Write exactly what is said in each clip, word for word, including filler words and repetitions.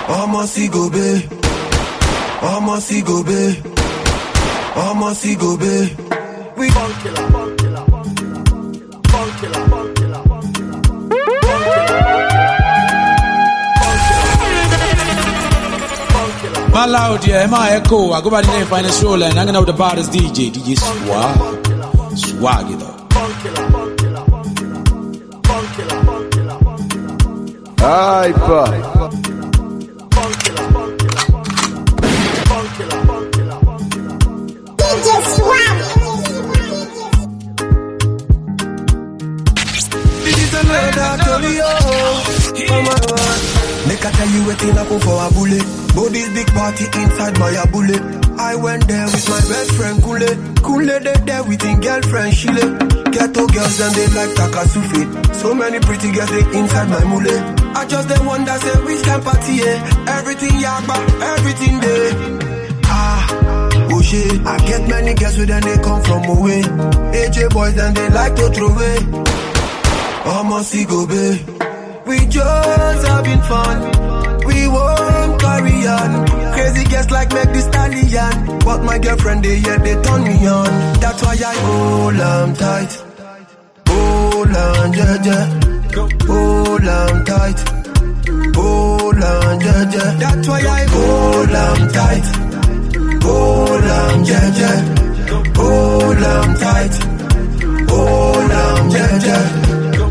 Almost he go be. Almost he go be. Almost he go be. We bunk killer, bunk killer, bunk killer, bunk killer, bunk killer, bunk killer. My loud, yeah, my echo. I go by the name Finest Roller and I'm gonna know the baddest D J, D J Swag. Swag it up. Aye, pa. D J Swag. This is another story, oh my God. Make I tell you waiting up for a bullet. But this big party inside my bullet. I went there with my best friend Kule. Kule they there with his girlfriend Shile. Ghetto girls and they like Takasufi. So many pretty girls they inside my mule. I just the one that say which can party, yeah. Everything yagba, everything there. Ah, oh shit. I get many girls with them they come from away. A J boys and they like to throw away. Almost he go be. We just having fun. We won't carry on. Crazy girls like make the stallion. But my girlfriend they yeah they turn me on. That's why I hold on tight. Hold on, yeah, yeah. Hold on tight. Hold on, yeah, yeah. That's why I hold on tight. Hold on, yeah, yeah. Hold on tight. Hold on, yeah, yeah.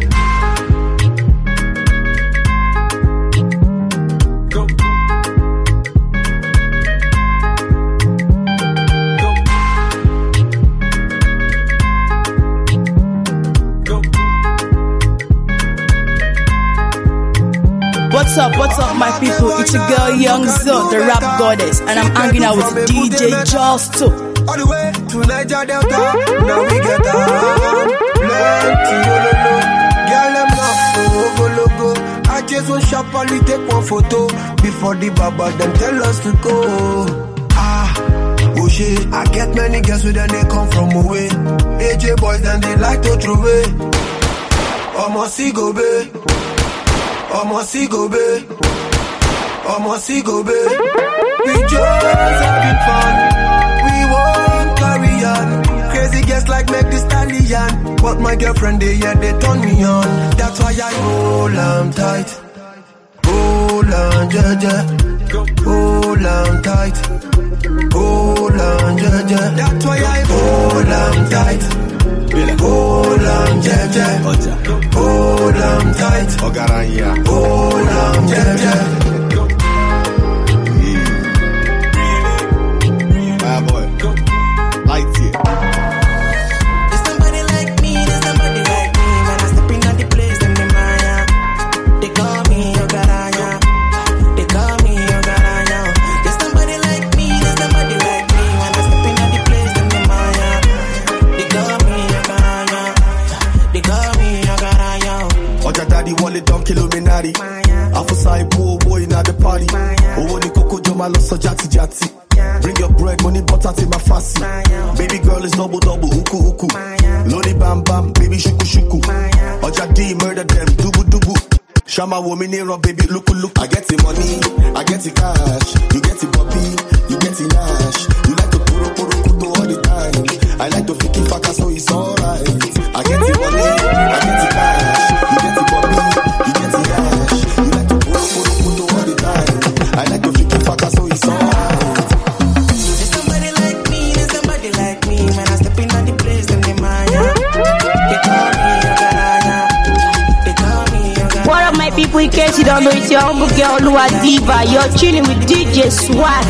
What's up, what's up my people, it's your girl Young Zo, the rap goddess, and I'm hanging out with D J Jaws too. All the way to Niger Delta, now we get down. Plenty, yo, lo, lo. Girl, them not go, logo. I just want shop and we take one photo. Before the baba, them tell us to go. Ah, oh shit, I get many girls with them, they come from away. A J boys, and they like to throw away. Almost he go, babe. Almost he go be, almost he go be. We just having fun. We won't carry on. Crazy girls like make the stallion. But my girlfriend they yeah they turn me on. That's why I hold on tight. Hold on, yeah, yeah. Hold on tight. Hold on, yeah, yeah. That's why I hold on tight. Hold on, yeah, yeah. Hold on tight. Hold on, yeah, yeah. Ah, boy. Lights here. There's somebody like me, there's somebody like me. When I step in at the place, them in Maya. They call me Ogaranya. They call me Ogaranya. There's somebody like me, there's somebody like me. When I step in at the place, them in Maya. They call me Ogaranya. They call me Ogaranya. Oja daddy wallet down Illuminati. Afusai boy boy in the party. Oh, the coco joma loso jati jati. Bring your bread, money, butter to my fancy. Baby girl is double double, uku uku. Loli bam bam, baby shuku shuku. Oja D murder them, dubu dubu. Shama woman here, baby look look. I get the money, I get the cash. You get the puppy, you get the nash. You like to puro puro kuto all the time. I like to fiki faka so it's alright. I get the money, I get the cash. You get the puppy, you get the nash. You like to puro puro kuto all the time. I like to fiki faka so it's alright. People, in case you don't know, it's your humble girl Lua Diva. You're chilling with D J Swag.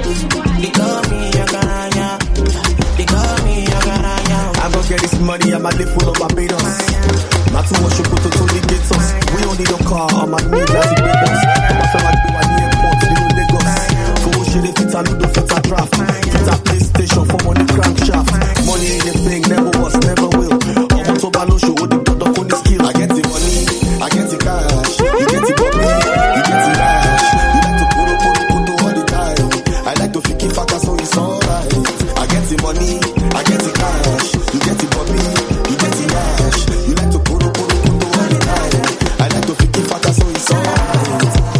I go get this money, I'm a live full of Barbados. Not too much to put to the gates us. We don't need a car, I'm a need as a big boss. I'm a fella do an airport, they don't Lagos. For what shit if it's a little fit a draft. Fit a PlayStation for money crankshaft. Money ain't a thing, never was, never will. I'm a Tobalo show with the product on the skill. I get the money, I get the cash. You get the money, you get the cash. You like to put up, put up, put up all the time. I like to fiki faka so it's alright. I get the money, I get the cash. You get the money, you get the cash. You like to put up, put up, put up all the time. I like to fiki faka so it's alright.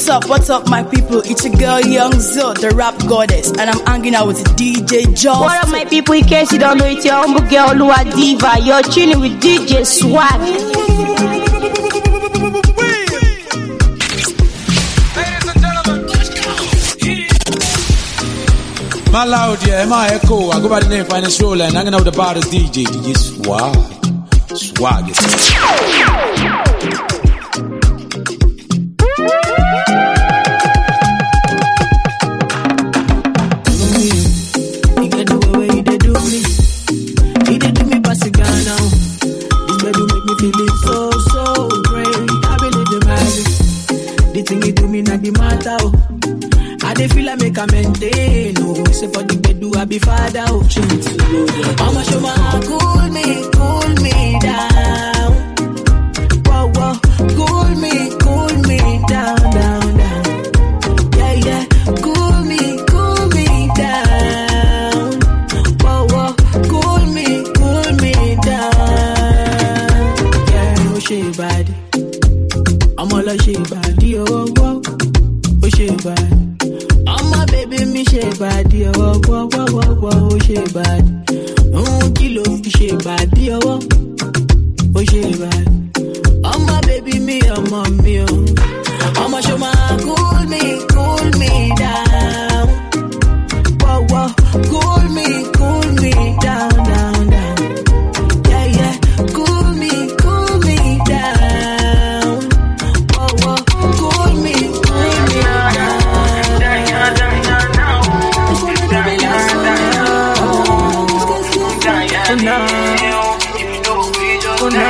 What's up, what's up, my people? It's your girl, Young Zo, the rap goddess, and I'm hanging out with D J Joss. What up, my people? In case you don't know, it's your humble girl, Lua Diva. You're chilling with D J Swag. My loud, yeah, my echo. I go by the name Finest Roller and hanging out with the baddest D J, D J Swag. Swag it. You get the way you did do me. You did do me pass the gun now. This baby make me feel it so, so great. I believe the magic. The thing you do me not the matter. I dey feel like make a maintain. Oh, say for the bed do I be father. Oh, change. Mama show my cool me, cool me down. Whoa, whoa, cool me, cool me down, down, down. Yeah, yeah, cool me, cool me down. Whoa, whoa, cool me, cool me down. Yeah, oh she bad. I'm all like she bad. Oh, whoa, oh she bad. Baby, me she bad, yo, whoa, whoa, whoa, whoa, oh, she bad. Oh, kilo, she bad, yo, oh, she bad. Oh, my baby, me, oh, mommy, oh. Oh, my show, my cool me, cool me down. Whoa, whoa, cool me, cool me down, down, down. Yeah, yeah, cool me, cool me down. Whoa, whoa, cool me, cool me down. Oh no, oh no,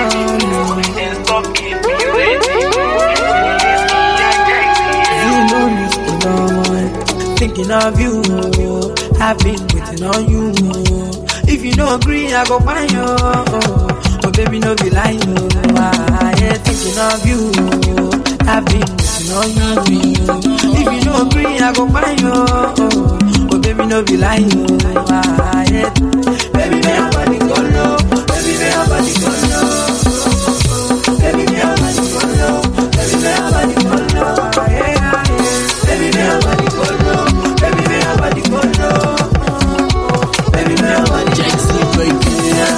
no. Thinking of you, I've been waiting on you. If you don't agree, I go find you. Oh baby, no be lying. I ain't thinking of you. I've been waiting on you. If you don't agree, I go find you. Oh baby, no be lying. I ain't. Baby, me a body go low. Baby, me a body go low. Baby, me a body go low. Baby, me a body go low. Baby, me a body go low. Baby, me a body go low. Baby, me a body Jackson, baby.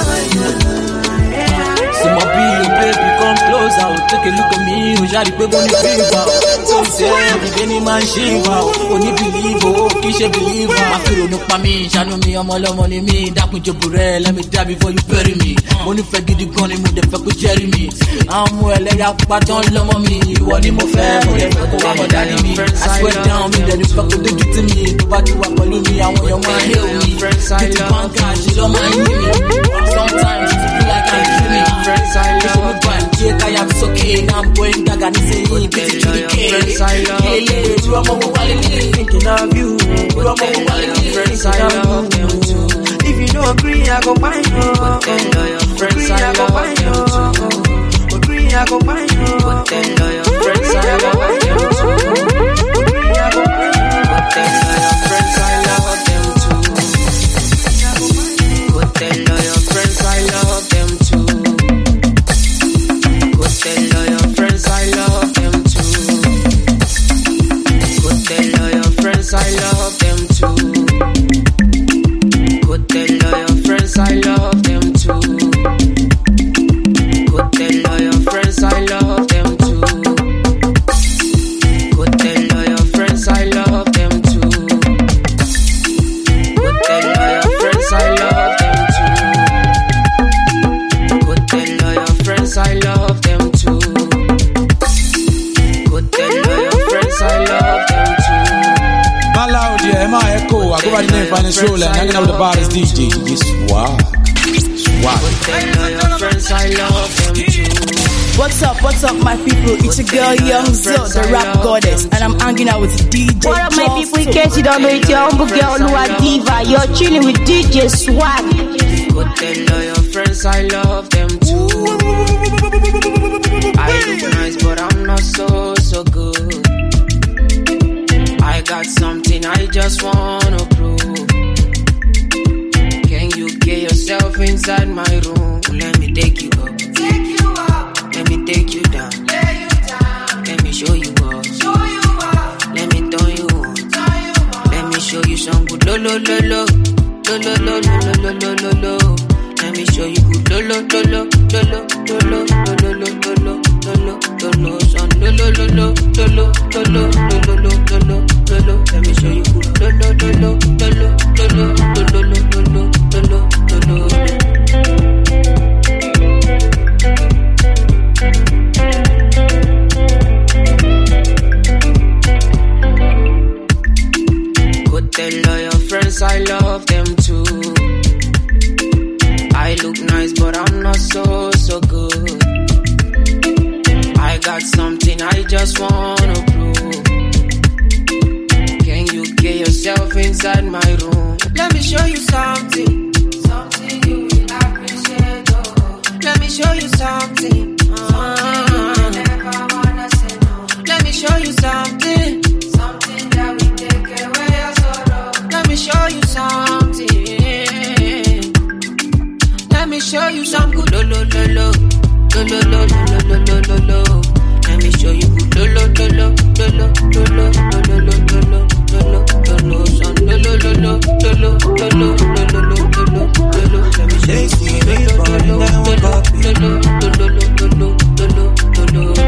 So my baby, come closer. Take a look at me. Who's your baby on the fever? So say, the Benny man shiva. Only believe, oh, kiss a believer. My feel no pa me, shadow me, I'm all on me. That with your burrell, let me die before you bury me. Only forget the gun and move the fuck with Jeremy. I'm well, I have but don't love me. You want him more fair, I'm a daddy me. I swear down me, that you fuck with the get to me. But you are calling me, I want your man heal me. Get the bank cash, you don't mind me. Sometimes you feel like I'm dreaming. Friends, I love you. I am so okay, I'm going back and saying, get to the case. Hey, you are more thinking of you. You are more friends, I love them too. If you don't agree, I go find you. Agree, I go find you. Agree, I go find you. Friends, I love them too. Agree, I go find you. Friends, I love them too. Go tell all your friends I love them too. Go tell all your friends I love them too. Go tell all your friends I love them too. Go tell all your friends I love them too. Go tell all your friends I love them too. Go tell all your friends I love them too. Go tell all your friends I love them too. Go tell all your friends I love them too. Go tell all your friends I love them too. My loud, yeah, my echo. I go by the name Finest Roller and hanging out with the baddest D J, D J Swag. Swag. Go tell all your friends I love them too. What's up, what's up, my people? It's your girl, Young Zo, the rap goddess, and I'm hanging out with D J What up, my Joss. people? In case you don't know, it's your humble girl, Lua Diva. You're chilling with D J Swag. Go tell all your friends I love them too. I look nice, but I'm not so, so good. I got something I just wanna prove. Can you get yourself inside my room? Let me take you up. Take you up. Let me take you down. Lay you down. Let me show you up. Show you up. just wanna prove. Can you get yourself inside my room? Let me show you something, something you will appreciate. Oh. Let me show you something, something you will never wanna say no. Let me show you something, something that will take away your sorrow. Let me show you something. Let me show you some good lo lo lo lo lo lo lo lo lo lo lo lo. Let me show you good lo lo lo lo lo lo lo lo lo lo lo lo. Lolo, lolo, son lolo, lolo, lolo, lolo, lolo, lolo, lolo, lolo. Let me show you lolo, lolo, lolo, lolo, lolo, lolo, lolo, lolo.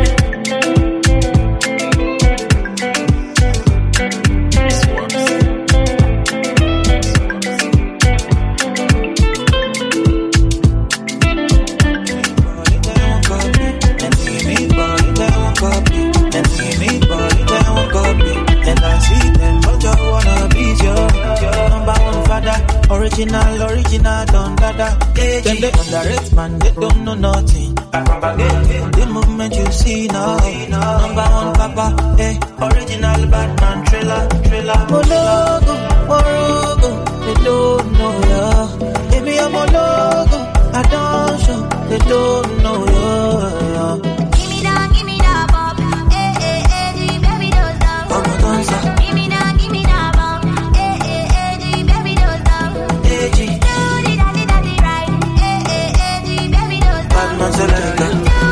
Original, original, don't dada. Then they underrate, man, they don't know nothing. The movement you see now, number one papa, eh. Original Batman thriller, thriller. Mologo, morogo, they don't know ya. Baby, I'm a logo, I don't show, they don't know ya. Give me that, give me that, Bob. Eh, eh, eh, the baby does down. I'm a dancer. Give me that, give me that, Bob. Eh, eh, eh, the baby does down. Batman Selecta.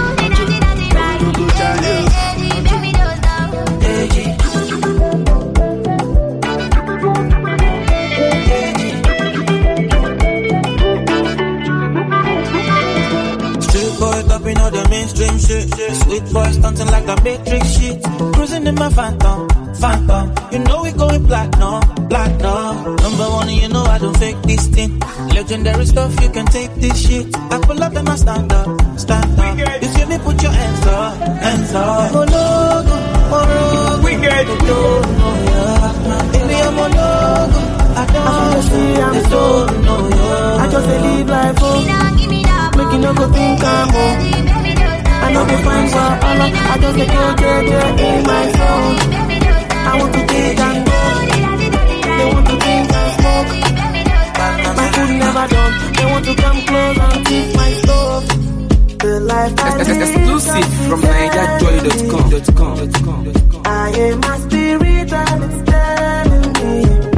Street boy topping all the mainstream shit. Sweet boy stunting like a Matrix shit. Cruising in my Phantom, Phantom. You know we going platinum, platinum. Number one, you know I don't fake this thing. Legendary stuff, you can take this shit. I pull up and I stand up, stand up. You feel me? Put your hands up, hands up. Oh logo, oh logo. We get it. Don't know ya. Baby, I'm a logo. I don't see, I'm so know ya. I just live life, oh. Make you no go think I'm oh. I know they find for all of. I just get your dead in my soul. I want to take and go. They want to think and smoke. My food never done. They want to come close and kiss my stove. The life I live exclusive from niger joy dot com. I am my spirit and it's telling me.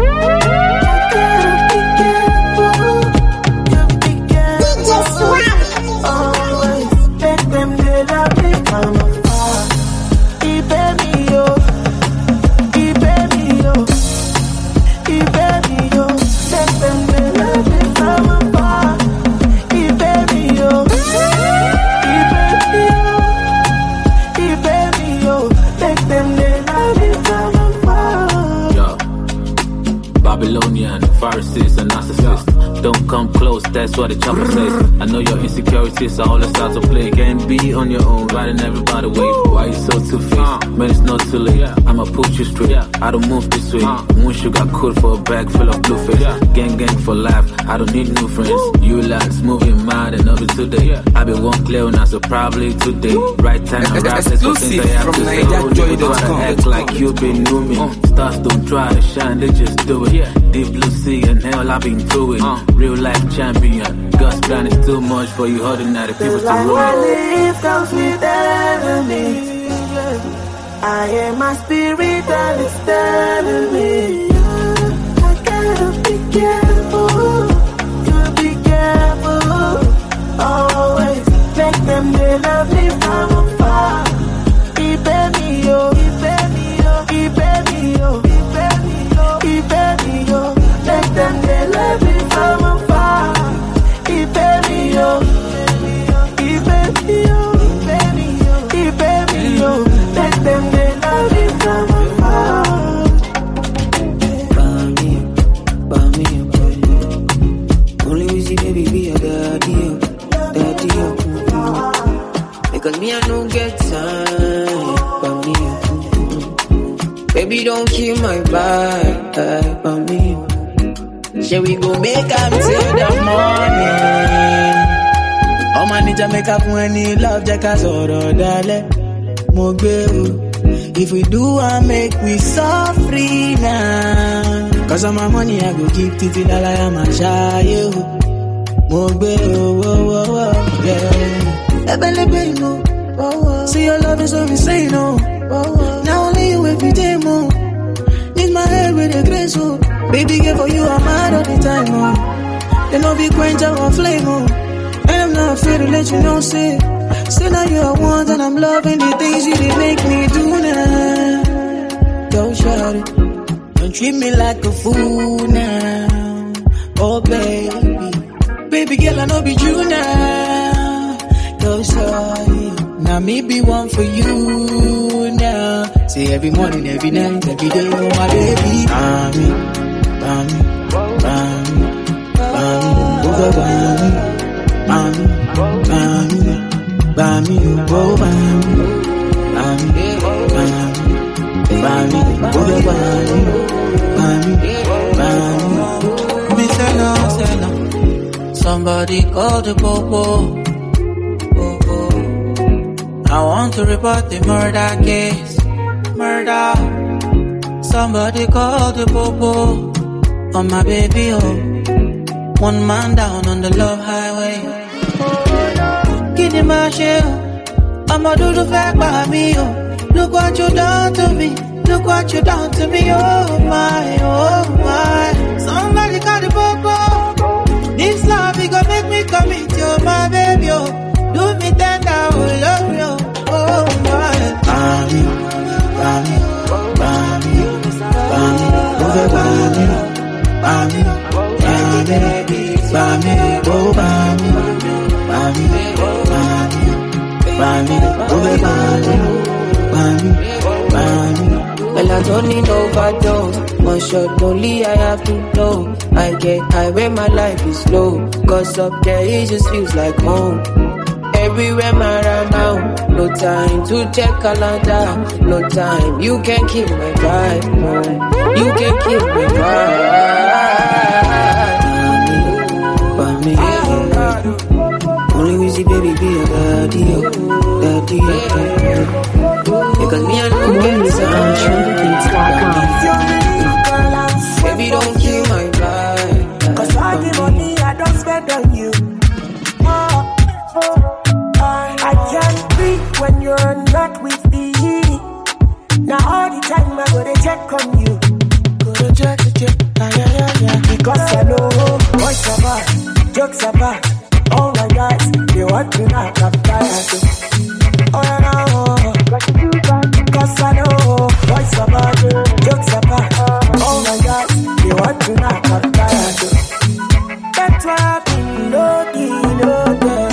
Always let them get up and come afar. Ibe mi yo, ibe mi yo, ibe mi yo. Let them get up and come afar. Ibe mi yo, ibe mi yo, ibe mi yo. Let them get up and come afar. Yo, Babylonian, Pharisees and narcissists. Don't come close, that's what the chopper says. I know your insecurities are all the start to play. Can't be on your own, riding everybody wave. Why you so two-faced? Man, it's not too late. I'ma put you straight, I don't move this way. One sugar coat for a bag full of blue face. Gang gang for life, I don't need new friends. You lads moving mad and up today. I be one clear now, so probably today. Right time and right place for things I have to say. You gotta act like you been new me. Stars don't try to shine, they just do it. Deep blue sea and hell, I've been through it. Real life champion. God's plan is too much for you ordinary people to rule. The life I live comes with enemies. I am my spirit and it's telling me. I gotta be careful. Gotta be careful. Always make them they love me from afar. Ibe mi yo, ibe mi yo, ibe mi yo, ibe mi yo, ibe mi yo. Make them they love me from afar. Ibe mi yo, ibe mi yo, ibe mi yo, ibe mi yo. Make them they love me from afar. Bami, bami, bami. Only we see baby be a daddy, daddy. Because me I don't get time, bami. Baby don't kill my vibe, bami. Shall we go make up till the morning? Oh man, need to make up when you love Jack as or dale. Mo gbe o, If we do, I make we so free now. Cause of my money, I go keep titi la la ya ma shayo. Mogbe oh oh oh oh yeah. Ebelebe no. See your love is so insane oh. Now only you every day more. Need my head with a grace oh. Baby girl for you I'm mad all the time oh. Then no be quench our flame oh. And I'm not afraid to let you know say. Say now you are one and I'm loving the things you did make me do now. Don't shout it. Don't treat me like a fool now. Oh baby. Baby girl I know be true now. Don't shout it. Now me be one for you now. Say every morning, every night, every day, oh my baby. Bami, bami, bami, bami, over bami, bami, bami, bami, oh bami, bami, bami, bami, over bami, bami, bami. Me say no, say no. Somebody call the popo. I want to report the murder case. Murder. Somebody call the popo on my baby, oh. One man down on the love highway. Give him my share. I'ma do the fact by me, oh. Look what you done to me. Look what you done to me, oh my, oh my. Somebody call the popo. This love, it gon' make me commit, oh my baby, oh. Do me tender, oh love you, oh my. Bami, bami, bami, bami, over bami, bami, bami, bami, oh bami, bami, bami, bami, over bami, bami, bami. Well, I don't need overdose. One shot only I have to know. I get high when my life is low. Cause up there it just feels like home. Everywhere my around, no time to check calendar, no time, you can keep my vibe, no. You can keep my vibe. Only Wizzy baby be a daddy, daddy, because me and you get some. Baby don't kill my vibe. Cause all the money I don't spend on you. I can't breathe when you're not with me. Now all the time I go to check on you. Go to check, check, yeah, yeah, yeah. Because I know what's about, jokes about. Oh my God, they want to knock up tired. Oh yeah, no. Because I know what's about, jokes about. Oh my God, they want to knock up tired. That's why I've been looking, looking.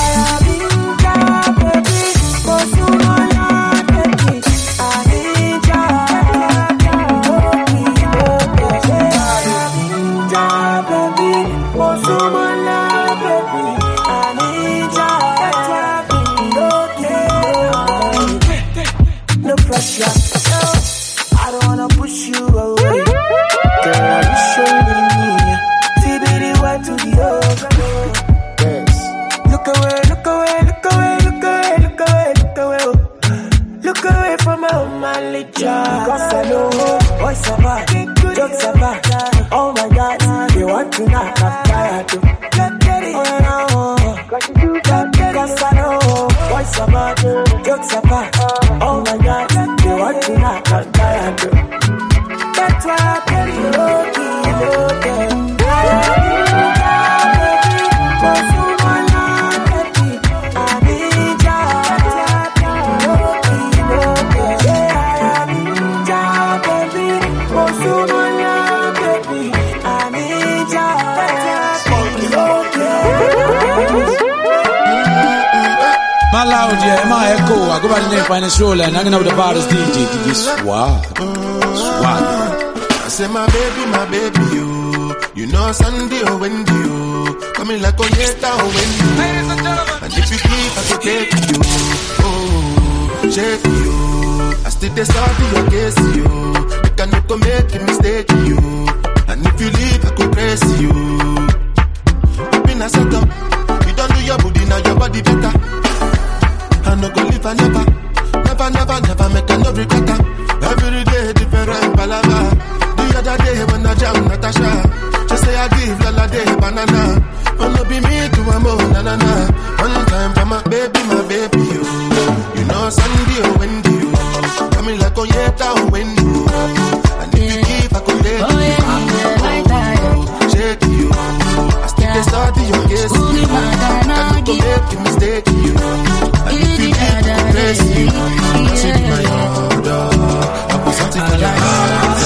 Because I know what's about, jokes about. Oh my God, they want to knock up tired. Because I know what's about, jokes about. Oh my God, they want to knock up tired. That's why I tell you, low-key, low-key. My loud, yeah, my echo. I go by the name Finest Roller and hanging out with the baddest D J, D J Swag. Swag. I say my baby, my baby, you. You know Sunday or Wendy, you. Coming like Oyeta or Wendy. And if you keep, I can take you. Oh, shake you. I still dey study your case, you. You cannot go make a mistake, you. And if you leave, I could press you. Been a second. You don't do your body, now your body better. I no go live, I never. never, never, never make a no regret. Every day different palava. The other day when I jam Natasha, she say I give Lala day banana. But no be me to a mo na na na. One time for my baby, my baby you. You know Sunday or Wendy you. Coming like oh yeah, down Wendy you. And if you keep I could date you. Shake you. I still get started your case you. And you go make a mistake you. And if you keep I praise you. I should be my order. I put something for your heart.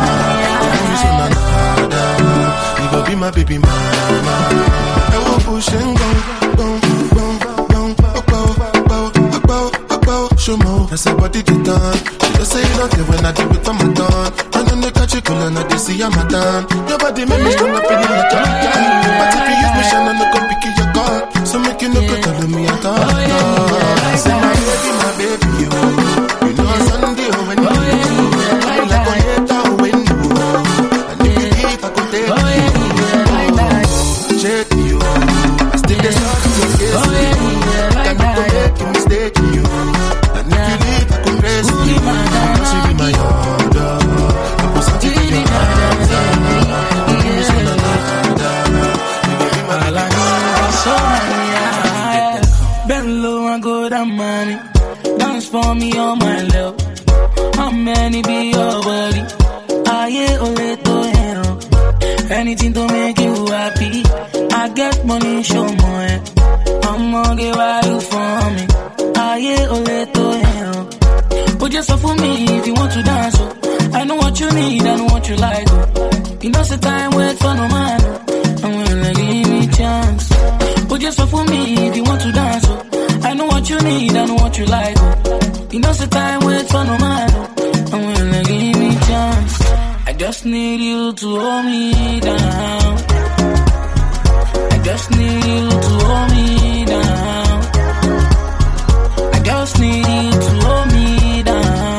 You go be my baby mama. I will push and go, go, go, go, go, go, go, go. Show more. I say body to done. She just say you don't care when I do it on my tongue. And then they catch you cool and I just see I'm a done. Your body make me stand up in the night. But if you use me, shine and look up, pick your car. So make you look at all me at all. I say my baby, my baby, you. You know Sunday when you. I like on your down when you. And if you leave, I could take you. Shake you. I still get started to get you. Can you go make a mistake you? And if you leave, I could raise you. She be my order. I put something in your hands. You give me some another. You give me my life. So many bend low and go down money. Dance for me on my love. How many be your body? Aye, ole to hero. Anything to make you happy. I get money, show more. I'ma get why you for me. Aye, ole to hero. But just for me if you want to dance. Oh. I know what you need, I know what you like. Oh. You know the time wait for no man. I'm gonna give me chance. But just for me if you want to dance. Oh. I know what you need, I know what you like. Oh. You know the time wait for no man. I'm gonna give me chance. I just need you to hold me down. I just need you to hold me down. I just need you to hold me down.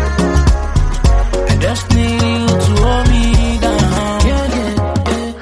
I just need you to hold me down. Yeah, yeah, yeah.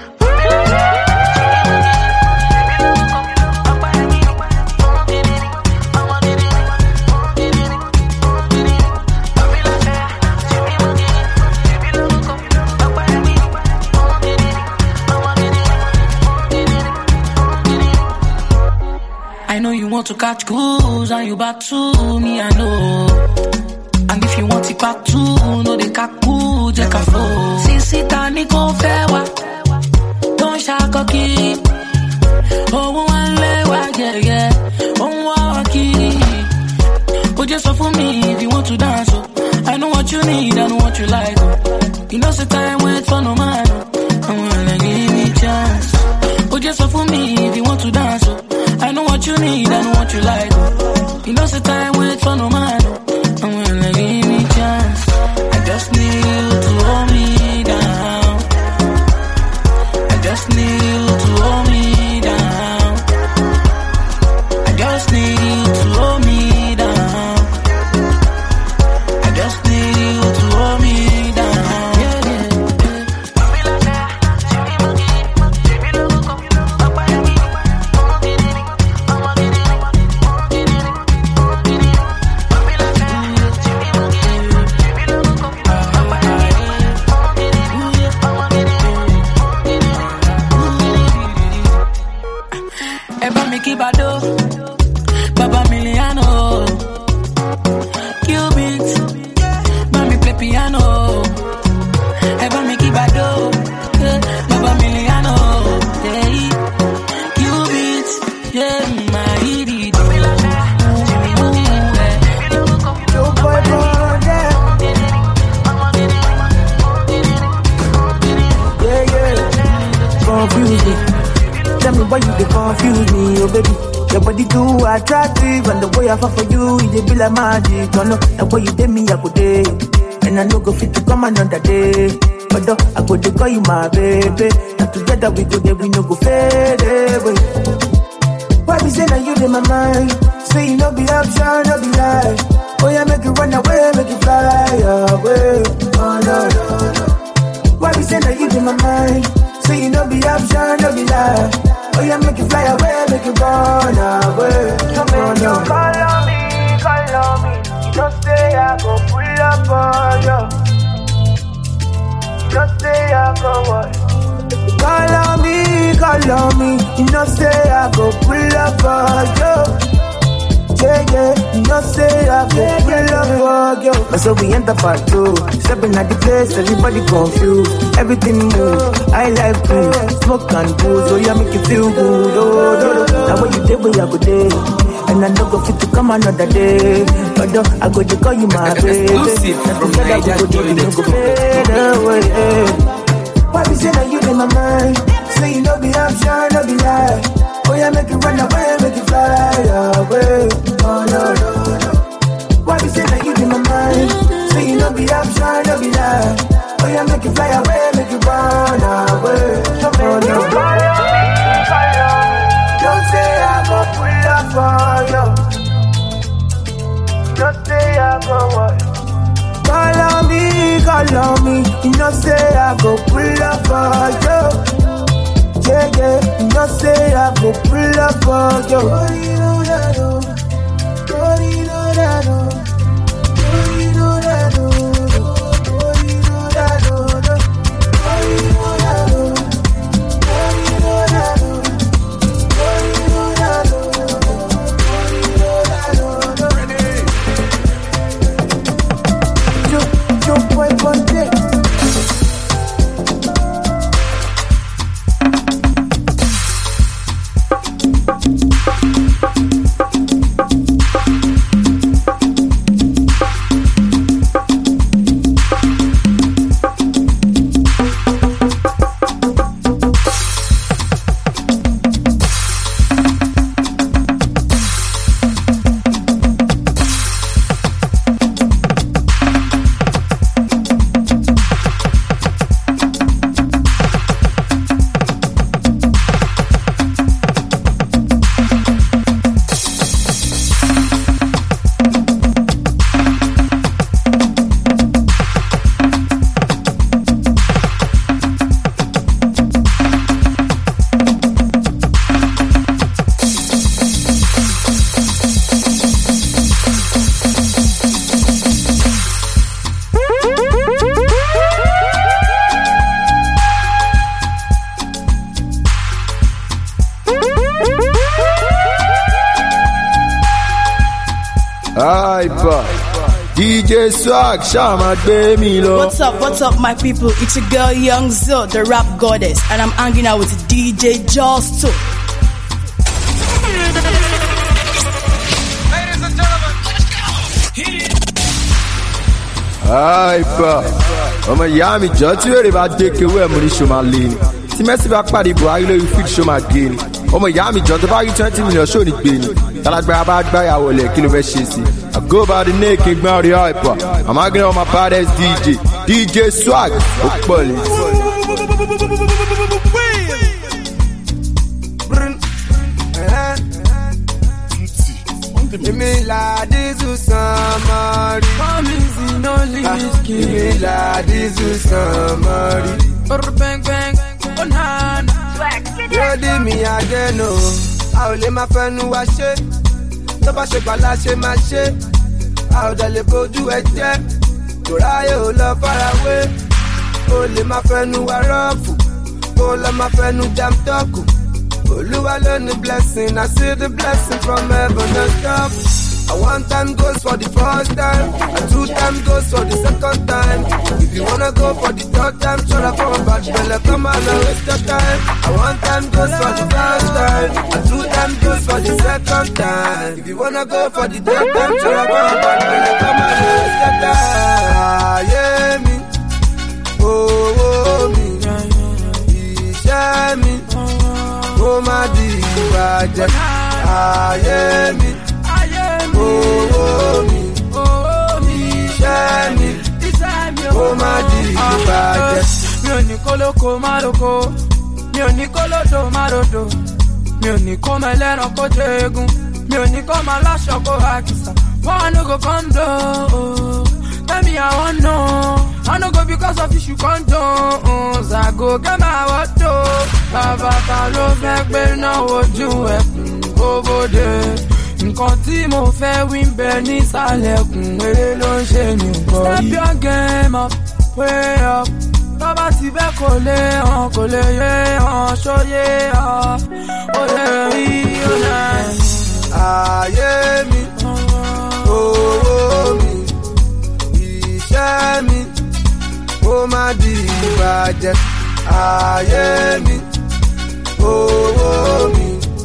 I know you want to catch cruise and you back to me, I know. And if you want it back to, no they kaku, je kafo. Sisi tani kon fewa, don't shaka ki. Oh one lewa, yeah yeah, oh waki. Oh just for me if you want to dance. Oh. I know what you need, I know what you like. Oh. You know the time wait for no man. I'm gonna give me chance. Oh just for me if you want to dance. Oh. I know what you need, I know what you like. You know the time wait for no man. I'm gonna give me chance. I just need you to hold me down. I just need you to hold me down. I just need you to hold me down. I just need you to hold me down. Yeah, yeah. Bado, Baba Miliano, Cubit, Mami play piano, Eba Miki Bado, Baba Miliano, hey, Cubit, yeah, my idiot. Yo, boy, yeah, yeah, confuse me. Tell me why you dey confuse me, oh baby. Your body too attractive, and the way I fall for you, it dey be like magic. Oh no, the way you did me, I could day, and I no go fit to come another day. But though, I go to call you my baby, and together we go there, we no go fade away. Why be say that you in my mind? Say you no be option, no be lie. Oh yeah, make you run away, make you fly away. Oh no, no, no. Why be say that you in my mind? Say you no be option, no be lie. Oh yeah, make you fly away, make you run away. So make you call on me, call on me. You don't You know say I go pull up for you. Yeah, yeah, you know say I go pull up for you. But so we enter part two. Stepping at the place, everybody confused. Everything move, I like food. Smoke and booze, so yeah, make you feel good. Oh, oh, oh. Now when you day, where I go day. And I don't go fit to come another day. But though, I go to call you my baby. From Niger to the go fade away. Why be say that you in my mind? Say you know be option, no be lie. Oh yeah, make it run away, make it fly away. Oh no, no, no. Why be say that you in my mind? Say you know be option, no be lie. Oh yeah, make it fly away, make it run away. Oh no, don't say I go pull up for you. Don't say I go what? Call on me, call on me. You know say I go pull up for you. Yeah, yeah, you know say I go pull up for you. D J Swag, Shama Milo. What's up, what's up, my people? It's your girl Young Zo, the rap goddess, and I'm hanging out with D J Jaws too. Ladies and gentlemen, hit it. Hi, pa. Ọmọ ìyá mi jọ tí wèrè bá dé kéwé ẹ̀ mo ní ṣo máa lé ni. Tí Messi bá pàdé Buhari lórí fíìdì ṣo máa gé ni. Ọmọ ìyá mi jọ tó bá rí twenty million ṣó ní gbé ni. Tálágbára bá gbáyà wọlé kí ló fẹ́ ṣe sí. I go by the name King Mary Hyper. I'm hanging out with my baddest D J, D J Swag. Opoli. Give me la dizu samari. Give me la dizu samari. Bang bang, on hand. You did me again, oh. I'll let my friend who I shit. Tó bá ṣe gbàlá ṣe máa ṣe, a ò dẹ̀ lè bójú ẹ jẹ́, kò ráyè ò lọ farawé, o lè máa fẹnu wa rọ́ọ̀fù, kó lọ máa fẹnu jam tọ́kù, Olúwa ló ní blessing, I see the blessing from heaven and stop. I one time goes for the first time, and two time goes for the second time. If you wanna go for the third time, shut up for a bad fella, come on and waste your time. I one time goes for the first time, and two time goes for the second time. If you wanna go for the third time, shut up for a bad fella, come on and waste your time. Ah, yeah, me. Oh, oh, me. Iṣẹ́ mi. Kó má di ìbàjẹ́. Ah, yeah, me. Oh, mi, iṣẹ́ mi, ó má di ìbàjẹ́. Mi ò ní kólókó má roko, mi ò ní kólódò má rodo, mi ò ní kó máa ẹlẹ́ran kó jẹ egun, mi ò ní kó máa láṣọ kó àkìsà. Wọ́n no go come down, tell me I wan know. I no go because of issue condoms, I go get my water. Bàbá ta ló fẹ́ gbé náà wojú ẹkùn kó bóde. Nǹkan tí mo fẹ́ wí ń bẹ nísàlẹ̀kùn eré ló ń ṣe mí nǹkan. Step your game up, way up. Tó bá ti bẹ́ kò lè hàn kò lè yé hàn ṣóyé hàn ó lè rí ó lè. Ayé mi, owó mi, iṣẹ́ mi, ó má di ìbàjẹ́. Ayé mi, owó mi,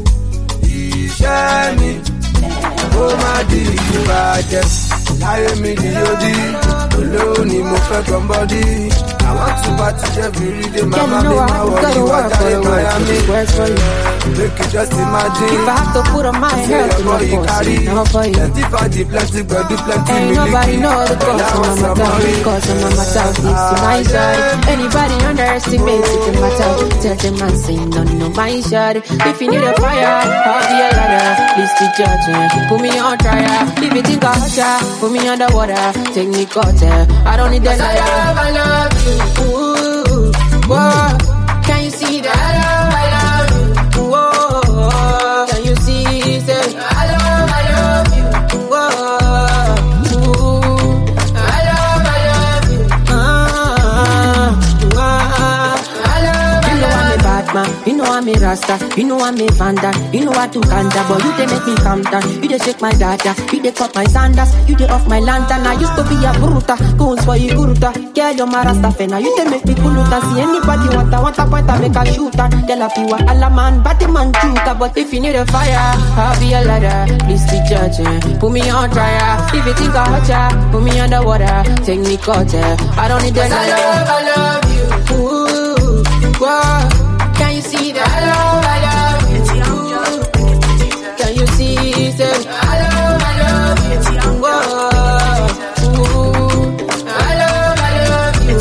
iṣẹ́ mi, ó má di ìbàjẹ́. Láyé mi di odi, olówó ni mo fẹ́ somebody. I want to party every day, mama make my worry, what I in Miami. Make you just imagine. If I have to put on my hair to my boss, now for you. Plenty party, plenty body, plenty ain't nobody know the cause of my matter, cause of my matter, this is my shot. Anybody underestimates it, the matter, tell them I say no, no, my shot. If you need a fire, I'll be a ladder, please to judge me, put me on trial. If you think I'll shot, put me underwater, take me cutter. I don't need that liar. I love, I love you. Ooh, whoa, can you see that? I love, I love you. Whoa, can you see that? I love, I love you. Whoa, ooh, I love, I love you. Ah, ah, I love, I love you. You know I'm a bad man, you know I'm a rasta, you know I'm a vanda, you know I do ganja, but you they make me calm down. You they shake my dada, you they cut my sandals, you they off my lantern. I used to be a bruta, goons for you guruta. Girl, you're my rasta fena, you they make me kuluta. See anybody want a want a point, I make a shooter. Tell a piwa alla man, batty man chuta. But if you need a fire, I'll be a ladder. Please be judging, put me on trial. If you think I hurt ya, put me underwater, take me cutter. I don't need that. I love, I love you. Ooh, whoa. Can you see that? I love, I love you. Can you see that? I love, I love you. Whoa. Ooh. I love, I love you.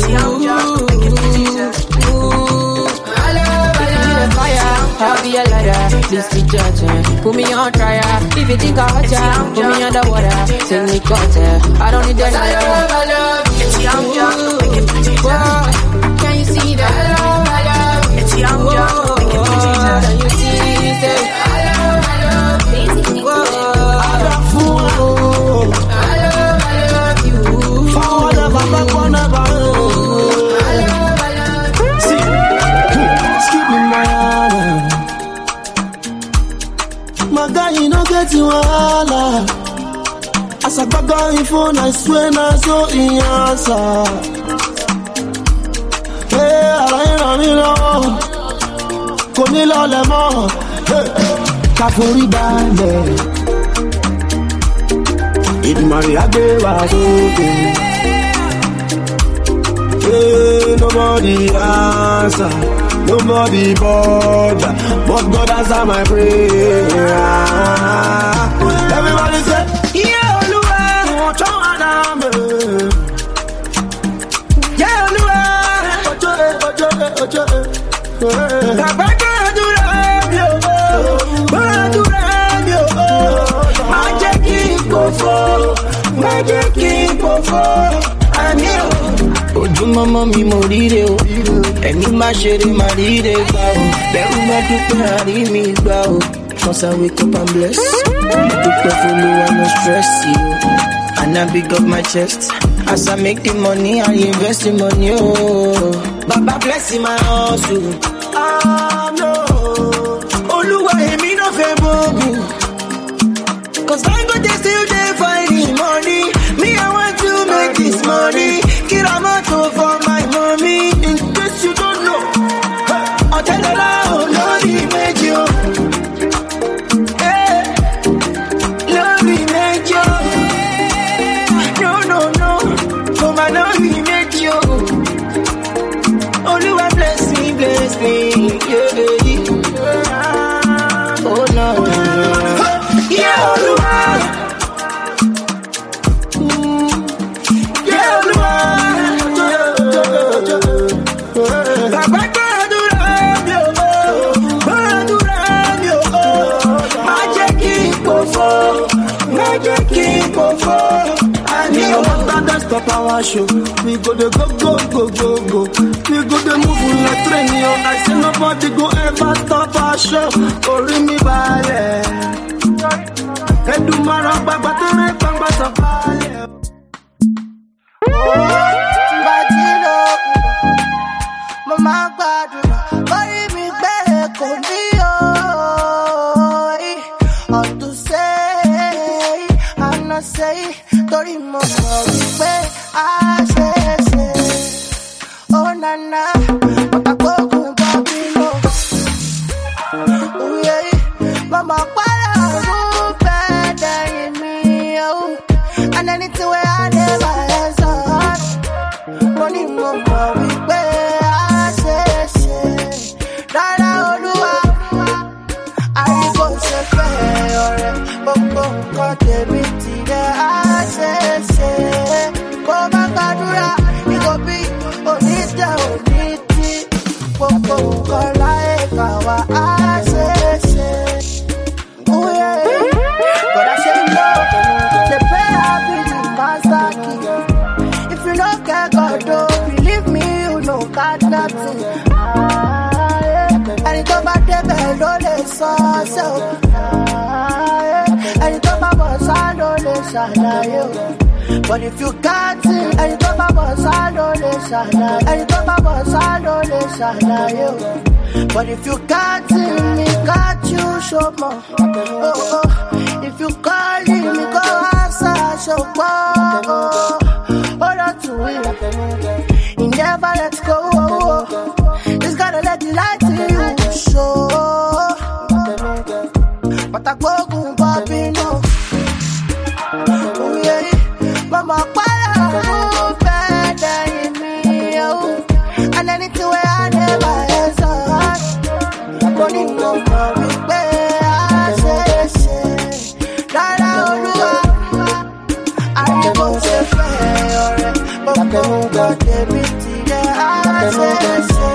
Ooh. I love, I love you. Fire, I'll be a ladder. Please be judging. Put me on trial. If you think I hurt ya, put me underwater. Take me cutter. I don't need that. I love, I love you. Whoa. Can you see that? I love, I love you. It's young, young, make it pretty. Can you see that? I love, I love you. Whoa, I got fool. I love, I love you. Forward, never back, one never. I love, I love you. See, skip me, my honor. My guy, you know get you all. As I back on your phone, I swear, I saw in answer. Kò ní lọ́lẹ̀ mọ́ káforí balẹ̀ Èdùmàrè àgbé wa sókè. Nobody answer, nobody bother, but God answer my prayer. Everybody say, yeah, Olúwa, wọ́n tọ́ Ádámù. Yeah, Olúwa, ojo e, ojo e, ojo e. Bàbá gbàdúrà mi ò, gbàdúrà mi ò, má jẹ́ kí n pòfo, má jẹ́ kí n pòfo, àmì ò. Ojúmọ́mọ́ mi mo ríre o, ẹni má ṣeré má ríre gbà o, bẹ́rù má dúpẹ́ àrí mi gbà o. Cause I wake up and bless, dúpẹ́ f'Olúwa no stress you, and I big up my chest. As I make the money, I invest the money, oh. Baba bless my hustle. Ah, no. Oluwa, èmi no fẹ́ bogu. Cause I go to still dey finding money. Me, I want to make this money. Kiramato for my mommy. In case you don't know. I'll tell you now, Lord, he made you. Hey, Lord, he made you. No, no, no. Come on, Lord, he made you. Oluwa bless me, bless me, yeah, yeah. Oh no, yeah, Oluwa, yeah, Oluwa, Baba gbàdúrà mi o, gbàdúrà mi o, má jẹ́ kí n pòfo, má jẹ́ kí n pòfo. Me no want that stop our show. We go the go go go go go. We go the move like train yo. I say nobody go ever stop our show. Ori mi bale. Edumara baba tere baba sapale. Oh, batilo. wanna say, Tori mo we I say say. Oh na na, but I go go babino. Oh yeah, mama para roof better me oh, and anything where I never has on. Tori mo we I say say. Rara Olúwa, ariwo se fe ore, gbogbo nǹkan tèmi ti rẹ̀ á ṣe ṣe. Kó má gbàdúrà, ìgò bí oníjẹ òní tí. Gbogbo nǹkan láyé kà wá á ṣe ṣe. Uye, but I say no, the prayer be the master key. If you no get God, don't believe me, you no got nothing. Ẹni tó bá débẹ̀ ló lè sọ ṣe o. Ẹni tó bá bọ̀ sá ló lè ṣàlàyé o. But if you got it, ẹni tó bá bọ̀ sá ló lè ṣàlàyé. Ẹni tó bá bọ̀ sá ló lè ṣàlàyé o. But if you got it, me got you, show more. Oh, oh. If you call me, me go answer, show more. Oh, hold on to it. He never lets go. Oh, oh. He's gotta let the light to you show. But I go go babino. Oh yeah, mama para roof better me oh, and anything where I never has on. Money no more we I say say. Rara Olúwa, ariwo se fe ore, gbogbo nǹkan tèmi ti rẹ̀ á ṣe ṣe.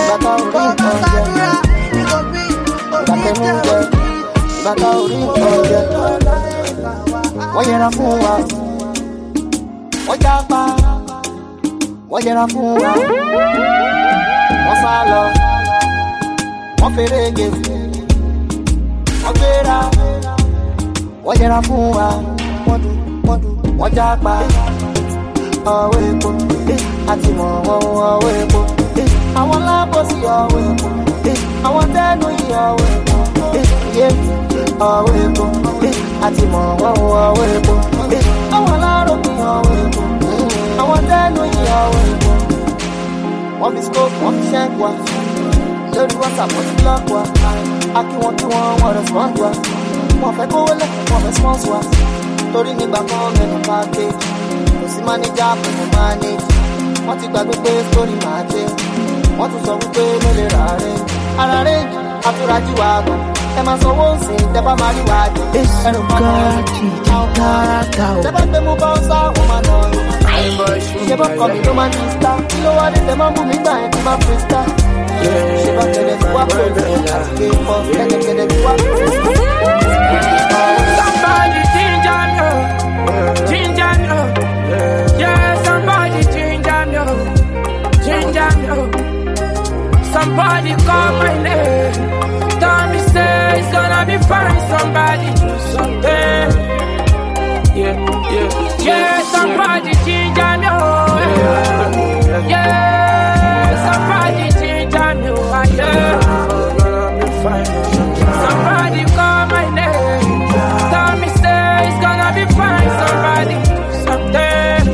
Bàtà orí ọ̀jẹ̀, wọ́n yẹra fún wa, wọ́n jápa, wọ́n yẹra fún wa, wọ́n sá lọ, wọ́n fèrè gé, wọ́n gbéra, wọ́n yẹra fún wa, wọ́n dùn, wọ́n dùn, wọ́n jápa, ọwọ́ epo, àti mọ̀ wọ́n ọwọ́ epo, àwọn lábòsí ọwọ́ epo, àwọn tẹ́nu yìí ọwọ́ epo, ọwọ́ epo, àti mọ̀ wọ́n ọwọ́ epo, àwọn aláròkè ọwọ́ epo, àwọn tẹ́nu yìí ọwọ́ epo, wọ́n fi scope, wọ́n fi shank wa, lórí WhatsApp wọ́n ti block wa, akí wọn kí wọ́n wọ́n respond wa, wọ́n fẹ́ kówó lẹ̀, wọ́n fẹ́ sponsor wa, torí nígbà kan mẹ́nu package, kò sí manager pẹ̀lú manage, wọ́n ti gbàgbé pé story máa change, wọ́n tún sọ wípé ló lè rà rẹ̀, ara rẹ̀ àtúrájú wa gan, ẹ máa sanwó sí tẹ́bá máa rí wa jù, ẹnu kan náà tẹ́bá gbé mú bá ń sá wọn máa nà ọ́, ṣé bá kọ́ mi ló máa ń ní star, kí ló wá dé tẹ́ máa ń bù mí gbà yẹn tí máa fi star, ṣé bá kẹ̀dẹ̀ tí wá pè é àti ké fọ́ kẹ̀dẹ̀kẹ̀dẹ̀ tí wá pè é. Somebody ginger me, ginger me, yeah, somebody ginger me, ginger me. Somebody call my name, tell me say it's gonna be fine. Somebody do something, yeah, yeah, yeah. Somebody ginger me, oh, yeah, yeah. Somebody ginger me, oh, yeah. Gonna be fine. Somebody call my name, tell me say it's gonna be fine. Somebody do something.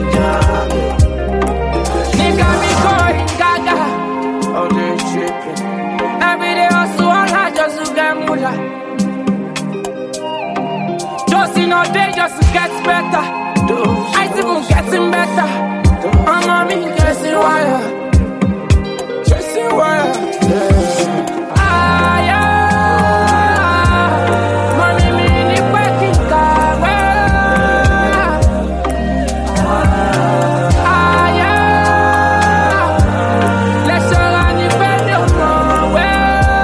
Nigga be going gaga. All day tripping. Every day hustle all I just to get moolah. Just in a day just to get better. I still getting better. I'm on me chasing wire. Chasing wire. Ah yeah. Money me ni packing car. Ah yeah. Let's run it back on my way.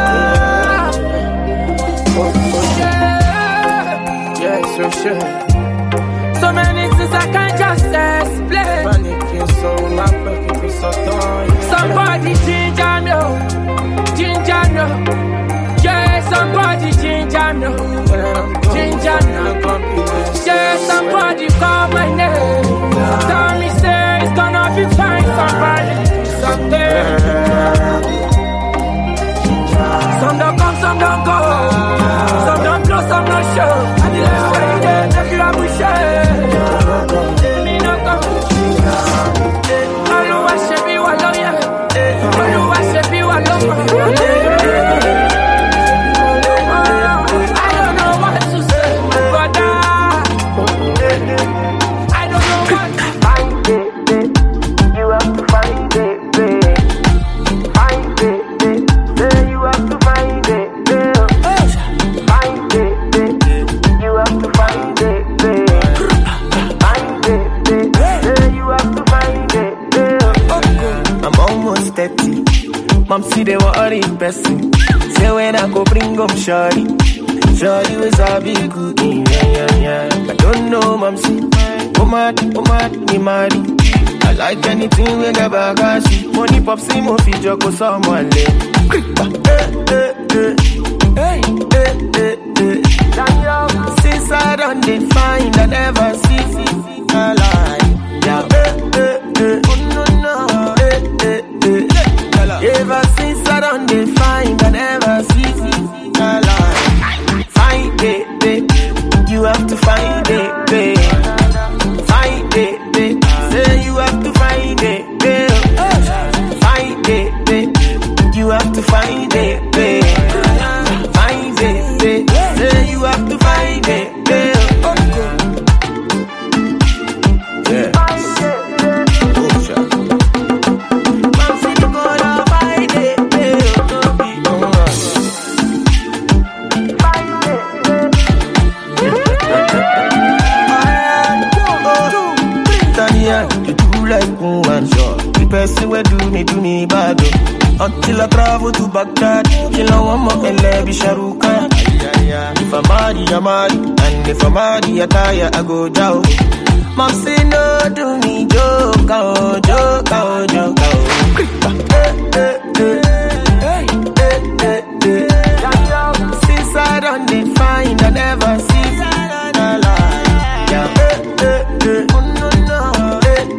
Yeah. Yeah, so sure. So many things I can't just explain. Panicking so my pocket is so torn. Somebody ginger me, ginger me. Yeah, somebody ginger me, ginger me. Yeah, somebody call my name. Tell me say it's gonna be fine. Somebody do something. Some don't come, some don't go. Some don't blow, some don't show. And the last way they make you have a share. Mom see they worry person. Say when I go bring home shorty, shorty was a big cookie, yeah, yeah, yeah. I don't know, mom see. Oh mad, oh mad, me marry. I like anything when the bag I see. Money pop see mo fi joko someone le. Hey, hey, hey, hey, hey. Since I done did find, I never see a lie. Yeah, hey, hey, hey. Oh no no, hey, hey, hey. Ever since I done did find, I never see a lie. Find it, babe. You have to find it, babe. Find it, babe. Say you have to find it, babe. Find it, babe. You have to find it, babe. Find it, babe. Say you have to find it, babe. Yeah. Oh, sure. Man, see you gonna find it, babe. Find it. Tanya, you do like one shot. The person will do me, do me bad. Until I travel to Baghdad, kill a woman and let me Sharuka. If I'm married, I'm married. And if I'm married, I tire, I go down. Mom say no, do me joke, oh, joke, oh, joke, oh. Since I done they find, I never see a lie. Oh no no,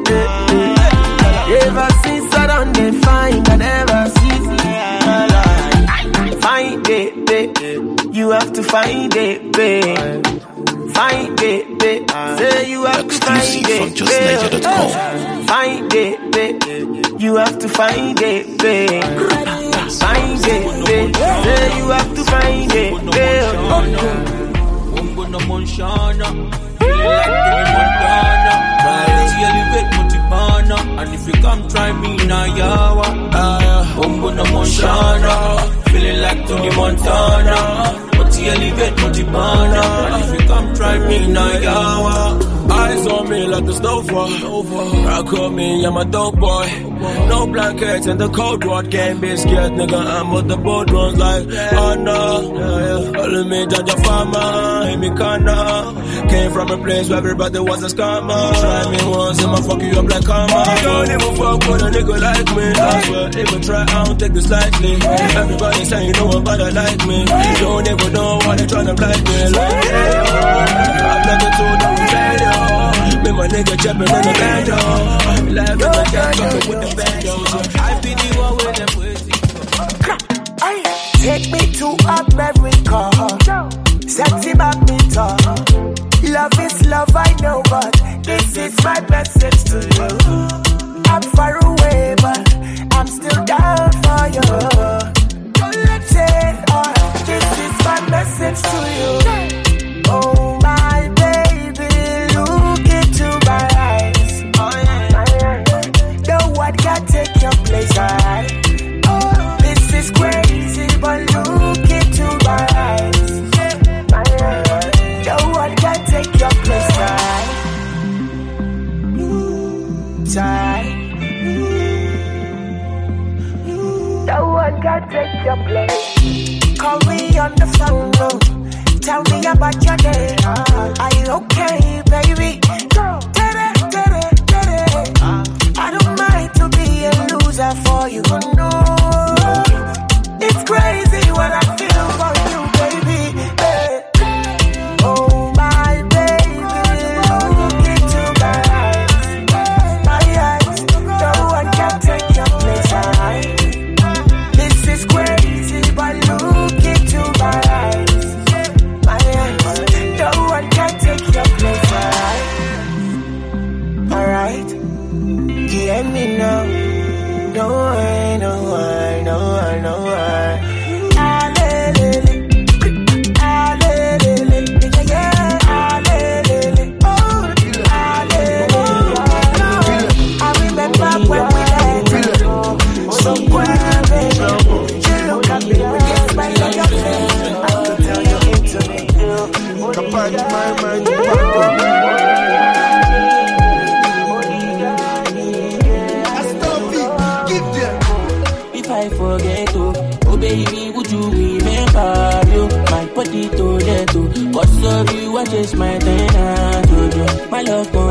ever since I done they find, I never see a lie. Find it, babe. You have to find it, babe. Find it, babe. Say you have to find it, babe. Find it, babe. You have to find it, babe. Find it, babe. Say you have to find it, babe. I'm gonna Monshana, feeling like Tony Montana. Quality elevate Motibana, and if you come try me now, yawa. I'm gonna Monshana, feeling like Tony Montana. Quality elevate Motibana, and if you come try me now, yawa. Eyes on me like a snowfall. Rock on me, I'm a dope boy. No blankets in the cold war. Can't be scared, nigga. I'm with the boat runs like, oh no. All of me, judge a farmer. Hey, me kinda. Came from a place where everybody was a scammer. Try me once, I'ma fuck you up like karma. Don't even fuck with a nigga like me. I swear, if I try, I don't take this lightly. Everybody saying you know nobody like me. Don't even know why they tryna blind me. Like, yeah, I've never told them failure. Me my nigga jumping in the band, yo. Live in the cat, jumping with the band, yo. I be the one with them pussy. Take me to America. Sexy badminton. Love is love, I know, but this is my message to you. I'm far away, but I'm still down for you. Don't let it on. This is my message to you. Oh my baby, look into my eyes. No one can take your place. I, oh, this is crazy, but look into my eyes. No one can take your place. I, no one can take your place. Call me on the phone, no. Tell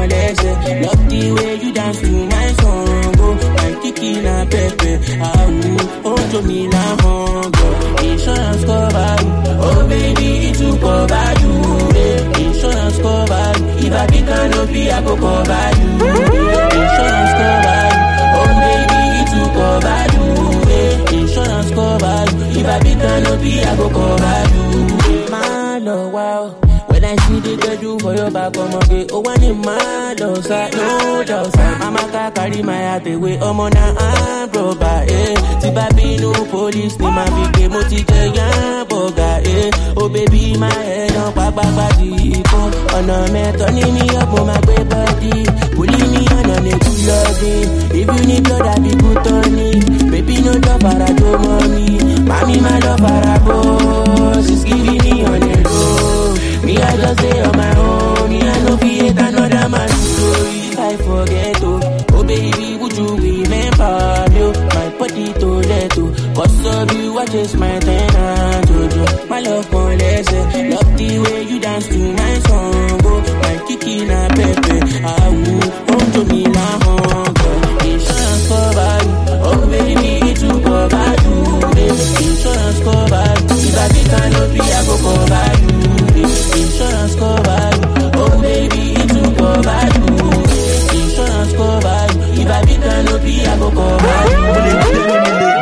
on, let's say. Love the way you dance to my song, oh. My kiki na pepe, ah, oh, to me na hongo. Insurance cover you, oh baby, it will cover you. Eh. Insurance cover you, if I be canopy, I go cover you. Eh. Insurance cover you, oh baby, it will cover you. Eh. Insurance cover you, if I be canopy, I go cover you. Eh. My love, wow. When I see the girl you for your back, I'm okay. Oh, one in my dose, no dose. I'm a carry my heart away. I'm on a broba, eh. Tibabi no police, ni ma vike motite ya boga, eh. Oh baby, my head on pa pa pa di ko. On a me turning me up on my way body, pulling me on a good loving. If you need blood, I be good on it. Baby, no love for a do money. Mommy, my love for a boss. She's giving me on the road. Me, I just stay on my own. Me, I no fear another man's story. I forget, oh, oh baby, would you remember me? My body to let you. Cause of you, I chase my tenant, Jojo. My love, come, let's say. Love the way you dance to my song, oh. My kiki na pepe, ah, ooh, oh, to me na hongo. Insurance cover you, oh baby, it will cover you. Insurance cover you, if I be canopy, I go cover you. Insurance cover you, oh baby, it will cover you. Insurance cover you, if I be canopy, I go cover you.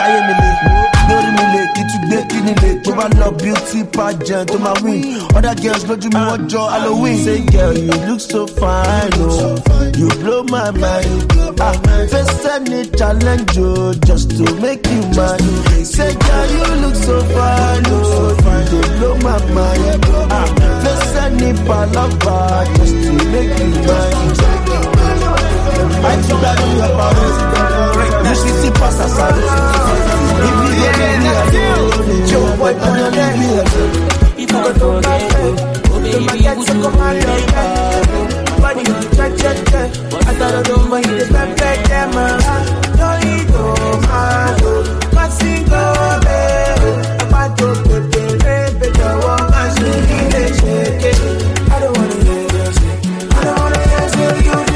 To my love, beauty pageant, to my win. Other girls go to me one jaw Halloween. Say, girl, you look so fine, oh. You blow my mind. Ah, first any challenge, oh, just to make you mine. Say, girl, you look so fine, oh. You blow my mind. Ah, first any palava, just to make you mine. I told her you about it. You should see past a salute. If you get me, I do. Joe, boy, on your neck. If I go my face, oh baby, you would come on your back. Body on the check, check, check. I thought I don't want you to step back there, man. Don't eat, oh, man. Passing, go, babe. I'm about to put the baby, the one, I should be the shake it. I don't want to hear you say. I don't want to hear you say.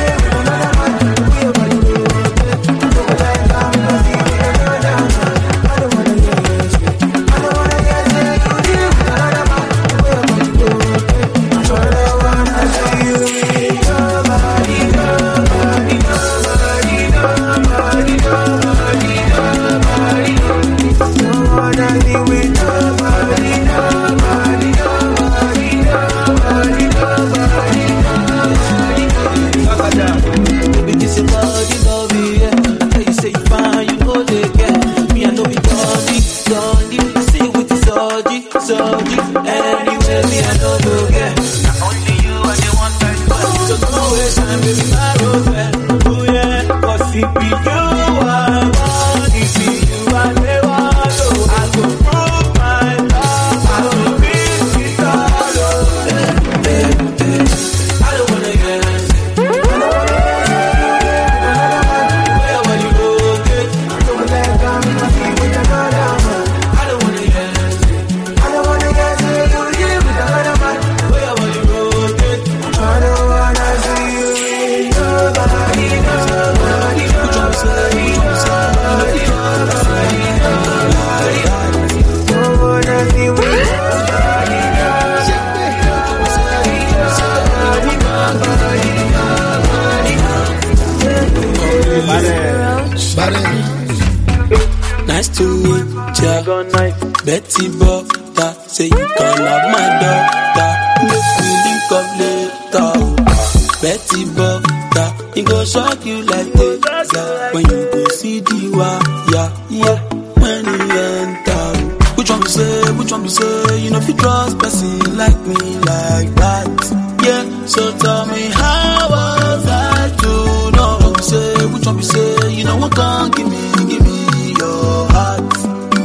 Nice to meet ya. Betty Butter, say you can have my daughter. Make we link up later. Betty Butter, it go shock you like this. Yeah. When you go see the wire, yeah. When you enter, which one you say, which one you say? You know if you trust person like me like that. Yeah, so tell me how was I to know? Say, which one you say? You know what can't give me, give me your heart.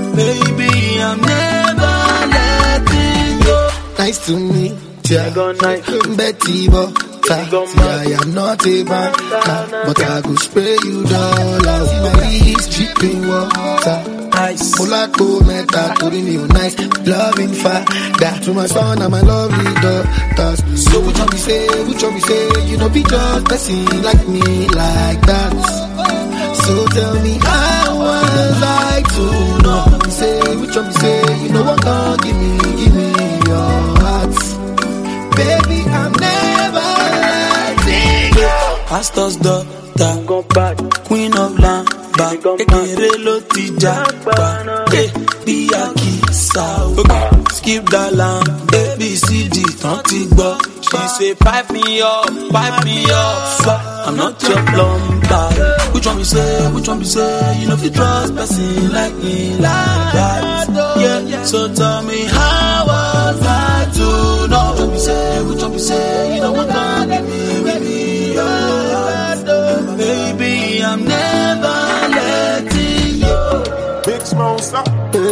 Baby, I'm never letting go. Nice to meet ya. Betty Butter. See, I am not a banker, but I go spray you down. My lips dripping water. ice. Mulako meta, Tori me nice. Loving father to my son and my lovely daughters. So which one we say, which one we say, you know be just person like me like that. So tell me how was I to know? Say which one we say, you know what God give me, give me your heart. Baby, I'm never letting go. Pastor's daughter, queen of Lamba, Ekere lo ti jagba, eh, bí akisa o. Skip that line, A B C D, tán ti gbọ́. She say pipe me up, pipe me up, so I'm not your plumber. Which one we say, which one we say, you know if you trust person like me like that. Yeah, so tell me how was I to know? Which one we say, which one we say, you know what God give me, give me your heart. Baby, I'm never letting you. Big small stop.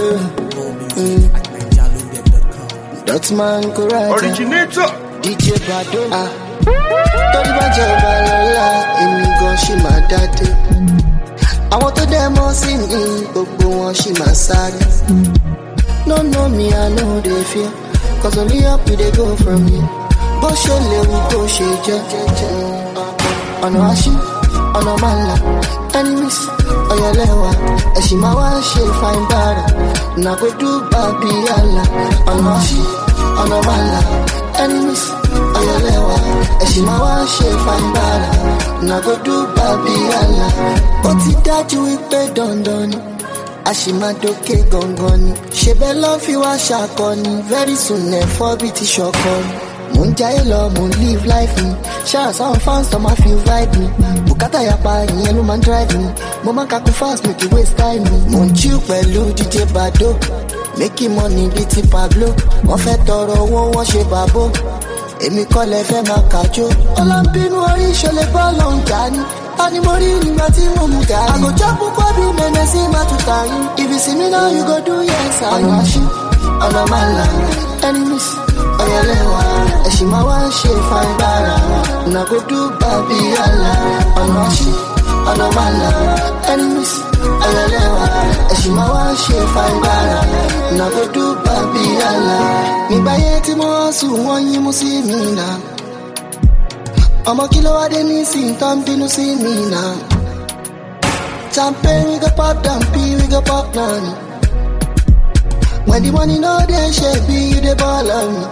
That's man correct. Originator. D J Badona. Tori Bajo Balola, èmi gan ṣì máa dáde. Àwọn tó dẹ̀ mọ́ sí mi, gbogbo wọn ṣì máa sáré. No know me, I know they fear. Cause only up we they go from here. Bó ṣe léwu tó ṣe jẹ́. Ọ̀nà àṣì, ọ̀nà màlà. Enemies, ọ̀yọ̀lẹ́wà. Ẹ̀ṣin máa wá ṣe fine bára. Nàgbẹ́dú bàbí àlà. Ọ̀nà àṣì, ọ̀nà màlà. Enemies, ọ̀yọ̀lẹ́wà. Ẹ̀ṣin máa wá ṣe fine bára. Nàgbẹ́dú bàbí àlà. Ó ti dájú wípé dandan ni. Àṣìmàdókè gangan ni. Ṣebẹ́ ló fi wá ṣàkọni. Very soon ẹ̀fọ́ bí ti ṣọkọ ni. Mo ń jayé lọ, mo ń live life mi. Ṣáà sáwọn fans tó máa fi vibe mi. Bùkátà yapa ìyẹn ló máa ń drive mi. Mo máa ń kakú fast make you waste time mi. Mo ń chill pẹ̀lú D J Bado. Making money bíi ti Pablo. Wọ́n fẹ́ tọrọ owó, wọ́n ṣe bàbó. Èmi kọ́ lẹ fẹ́ máa kàjó. Ọlọ́mbínú orí ìṣẹ̀lẹ̀ bọ́ọ̀lù ń jà ní. Ani mo rí nígbà tí mo mú gàrí. I go chop púpọ̀ bí mẹ́nẹ́ sí máa tún ta yín. If you see me now, you go do yes. Ọ̀nà àṣì, ọ̀nà màlà. Enemies, ọ̀yọ̀lẹ́wà. Ẹ̀ṣin máa wá ṣe fine bára. Nàgbẹ́dú bàbí àlà. Ọ̀nà àṣì, ọ̀nà màlà. Enemies, ọ̀yọ̀lẹ́wà. Ẹ̀ṣin máa wá ṣe fine bára. Nàgbẹ́dú bàbí àlà. Nígbà yẹn tí mo sùn, wọ́n yín mú sí mi náà. Ọmọ kí ló wá dé nísìnyí tó ń bínú sí mi náà. Champagne we go pop, champagne we go pop now. When the money no dey shake me, you dey ball on me.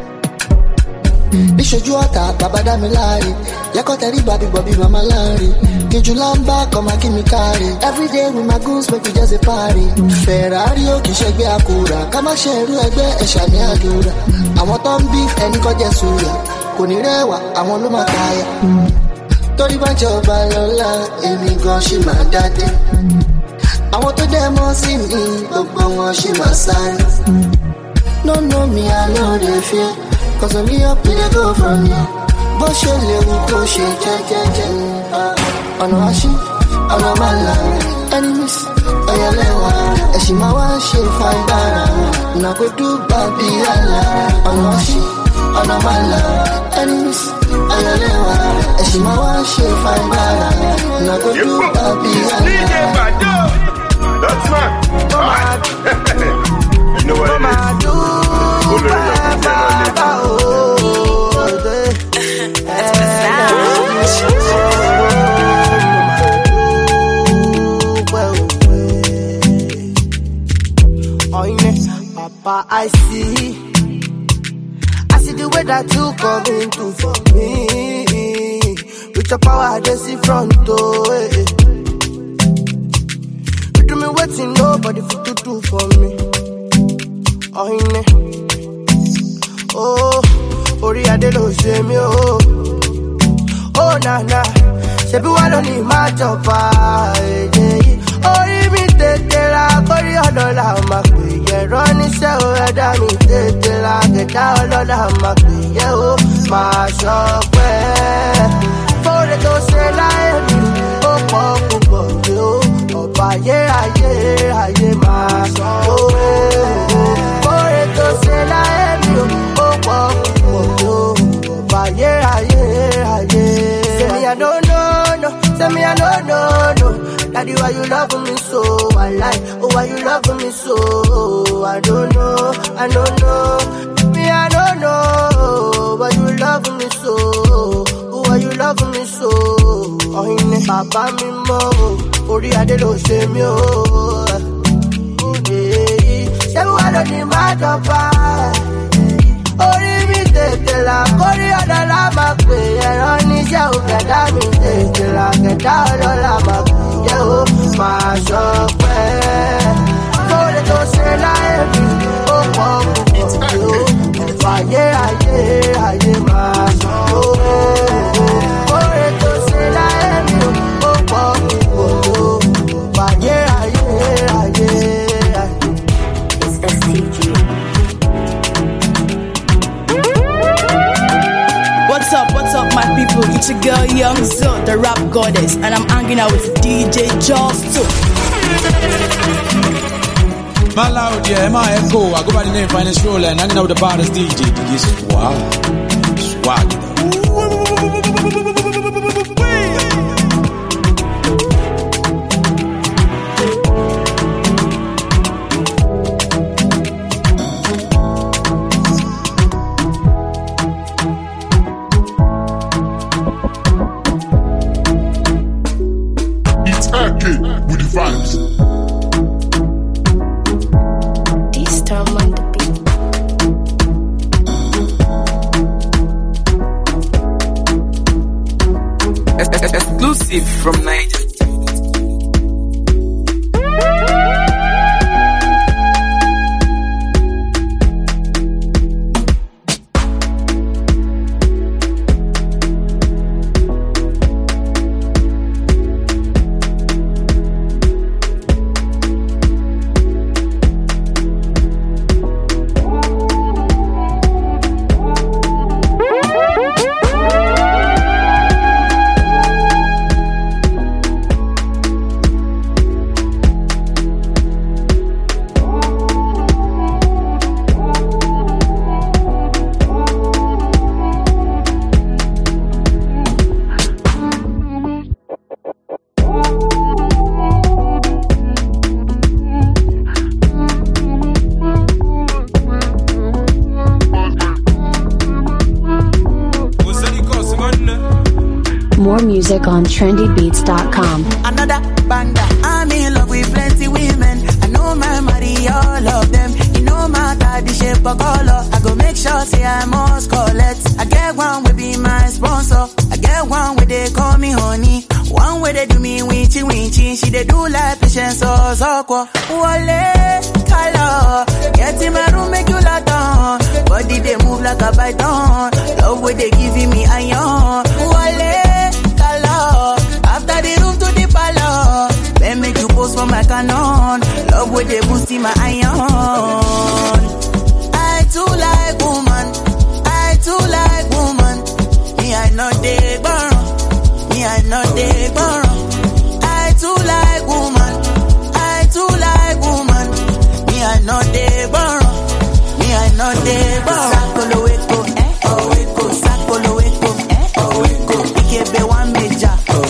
Bíṣojú ọ̀tá bàbá dá mi láre. Yẹ́kọ̀ tẹ̀rí bàbí bọ̀bí màmá láre. Kejì lámbá kọ́ máa kí mi káre. Everyday with my goons make we just a party. Ferrari ó kìí ṣẹgbẹ́ àkúrà. Ká má ṣe irú ẹgbẹ́ ẹ̀ṣà ní àdúrà. Àwọn tó ń bí ẹni kọjá sùúrà. Kò ní rẹwà, àwọn ló máa káyà. Torí bá jọba lọ́la, èmi gan ṣì máa dáde. Àwọn tó dẹ̀ mọ́ sí mi, gbogbo wọn ṣì máa sáré. No know me, I know they fear. Cause only up we they go from here. Bó ṣe léwu kó ṣe jẹ́jẹ́jẹ́. Ọ̀nà àṣì, ọ̀nà màlà. Enemies, ọ̀yọ̀lẹ́wà. Ẹ̀ṣin máa wá ṣe fine bára. Nàgbẹ́dú bàbí àlà. Ọ̀nà àṣì, ọ̀nà màlà. Enemies, ọ̀yọ̀lẹ́wà. Ẹ̀ṣin máa wá ṣe fine bára. Nàgbẹ́dú bàbí àlà. That's man. Alright. You know what it is. Papa, I see, I see the way that you come into for me. With your power, they see front door. Eh, eh. You do me waiting, nobody fit to do for me. Oh, yeah. Oh, Ori Ade lo ṣe mi o. Oh, na na, ṣebí wà ló ní máa jọba èdè yìí. Orí mi tètè ra, kórí ọ̀dọ̀ là máa pè yẹ. Rọ́níṣẹ́ o, ẹ̀dá mi tètè ra, kẹ̀dá ọlọ́lá máa pè yẹ o. Máa ṣọpẹ́, fóore tó ṣe láyé mi, ó pọ̀ púpọ̀ yé o. Ọba ayé ayé ayé máa sọ o. Fóore tó ṣe láyé mi, ó pọ̀ púpọ̀ yé o. Ọba ayé ayé ayé. Say me I don't know, no. Say me I don't know, no. Daddy, why you love me so? I like, oh, why you love me so? I don't know, I don't know. Me, I don't know. Why you love me so? Oh, why you love me so? Oh, in Papa, me mo. Ori ade lo se mi o. Ṣé wàá lọ ní má dọ̀pá? Orí mi tètè là, kórí ọ̀dọ̀ la máa pè. Ẹ̀rọ níṣẹ́ ò kẹ̀dá mi tètè là, kẹ̀dá ọ̀dọ̀ la máa pè. Yẹ́ o máa sọ pé kórí tó ṣe láyé mi ó pọ̀ púpọ̀ o. Fàyè ayé ayé máa sọ pé kórí tó ṣe láyé mi ó pọ̀ púpọ̀ o. Fàyè ayé ayé. What's up, what's up, my people? It's your girl, Young Zo, the rap goddess, and I'm hanging out with D J Jaws too. My loud, yeah, my echo. I go by the name Finest Roller, and hanging out with the baddest D J, D J Swag. Swag. With the vibes. This time on the beat. Exclusive from Niger. More music on trendy beats dot com. Another banda, I'm in love with plenty women. I know my money, all of them. You know my type, the shape of color. I go make sure, say I must collect. I get one will be my sponsor. I get one where they call me honey. One where they do me winchy winchy. She they do like patience or soko. Wale, color. Get in my room, make you lock down. Body they move like a python. Love where they giving me iron. Wale. After the roof to the palace, then make you post for my canon. Love with the boost in my iron. I too like woman, I too like woman. Me I know they burn, me I know they burn. I too like woman, I too like woman. Me I know they burn, me I know they burn. Sakolo weko, eh, oh weko, sakolo weko, eh, oh weko. Ikebe one meja.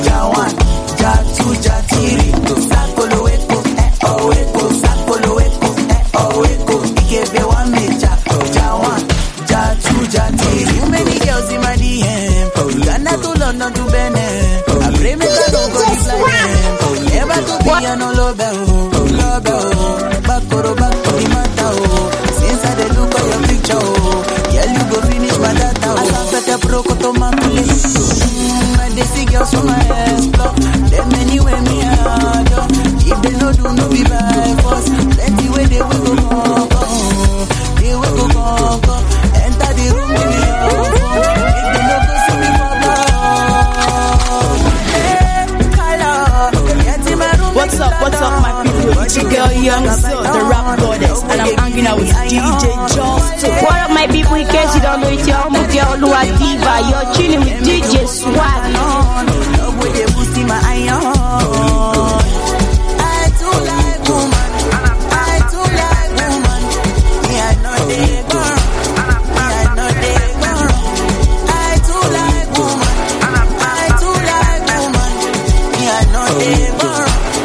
London to Benin. I pray me to go go this like them. Never to be an all over, love, back for back for the matter. Since I dey look at your picture, yeah, you go finish my data. I laugh at the pro to my place. I dey see girls from my ass block. Them anywhere me hard. If they no do no be by force, plenty way they will go go go. They will go go go. Enter the room with me. If they no go see me for back. What's up, what's up, my people? It's your girl Young Zo, the rap goddess, and I'm hanging out with D J Jaws too. What up, my people? In case you don't know, it's your humble girl Lua Diva. You're chilling with D J Swag. Love with the boost in my iron. I too like woman, I too like woman. Me I know they burn, me I know they burn. I too like woman, I too like woman. Me I know they burn.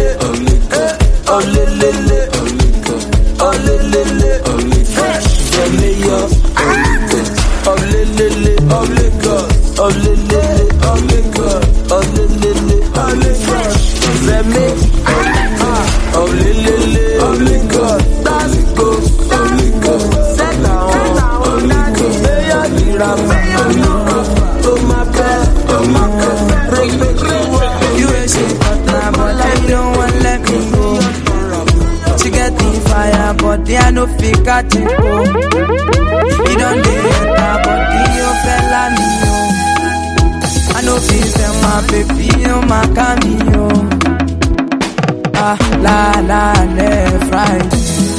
oh le le le, oh le le le, fresh, oh le yo, oh le le le, oh le god, oh le le le, oh le god, oh le le le, oh le fresh, let me, oh le le le, oh le god, that's go, oh le god, set down, oh le god, hey ya gira, oh my god, oh my god, break break break, you ain't shit but now, but I don't want let me go. She get the fire, but they are no fake at it. You don't get that, but you fell on me. I know feel my baby, you my cameo. Ah, la la, left, right.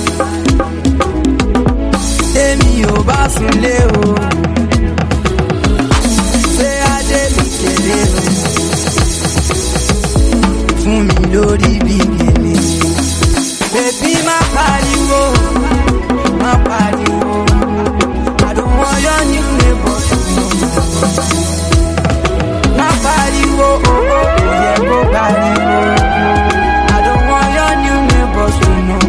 Emi o ba file o. Say I dey kele o. Fún mi lórí bí gèlè. Baby, my pariwo, my pariwo. I don't want your new neighbors to know. My pariwo, oh oh, yeah, go pariwo. I don't want your new neighbors to know.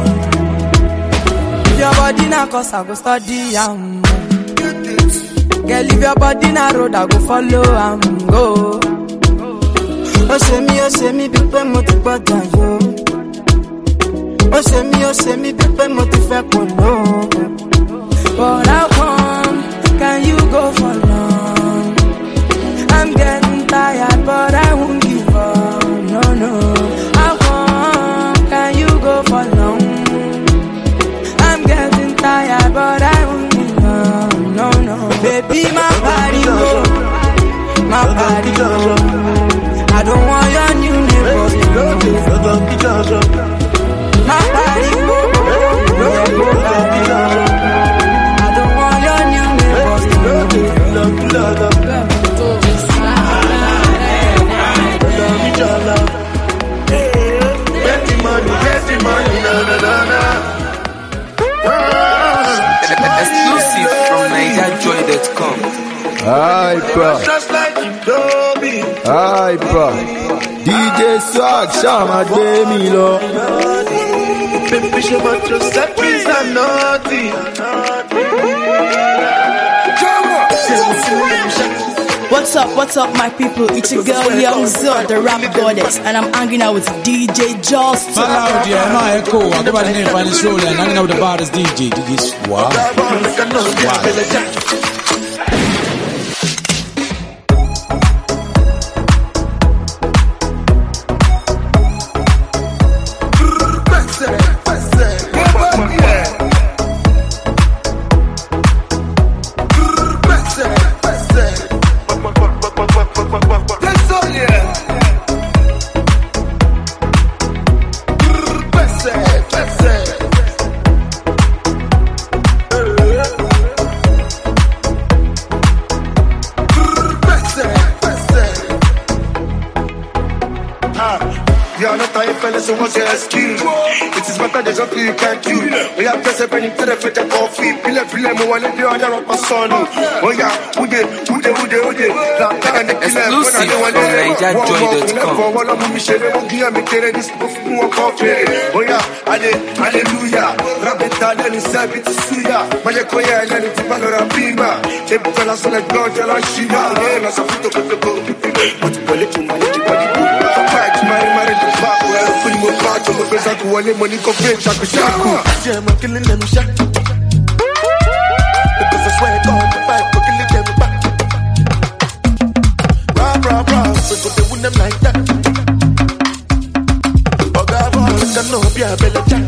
If your body na cause I go study am. Girl, if your body na road I go follow am go. Oh say me, oh say me, big pen mo ti gbọdọ yo. Oh say me, oh say me, big pen mo ti fẹ́ kò lò. But how come can you go for long? I'm getting tired, but I won't give up. No, no. How come can you go for long? I'm getting tired, but I won't give up. No, no. Baby, my body go, my body go. I don't want your new neighbors to know. My body go, my body go. I don't want your new neighbors to know. Get the money, get the money, na na na na. Exclusive from Niger Joy dot com. Hyper, Just like you know me. hyper. D J Swag, Shama Demilo. Baby, show my trust, that is a naughty. What's up, what's up, my people? It's your girl, Young Zod, the rap goddess, and I'm hanging out with D J Justin. Fall out, yeah, my echo. I go by the name Finest Roller, and hanging out with the baddest D J, D J Swag. Swag. So what's your excuse? It is better than something you can't do. We have just a penny to the fetch a coffee. Pile pile mo wale bi other of my son. Oh yeah, ude ude ude ude. Exclusive from Niger Joy dot com. Wala mu mi shere mo giya mi kere this bof mu coffee. Oh yeah, ale hallelujah. Rabeta le ni sabi ti suya. Maye ko ya le ni ti balora bimba. E bela so le god la shida. E na so fito ko ko. But pole tu ma ti body book. Fight my marriage to back well. Put mo back to mo pesa ku wale money ko pay shaku shaku. Yeah, I'm killing them shot. Because I swear God the fight for killing them back. Rah rah rah, so go they win them like that. Oh God, boy, can no be a bella jack.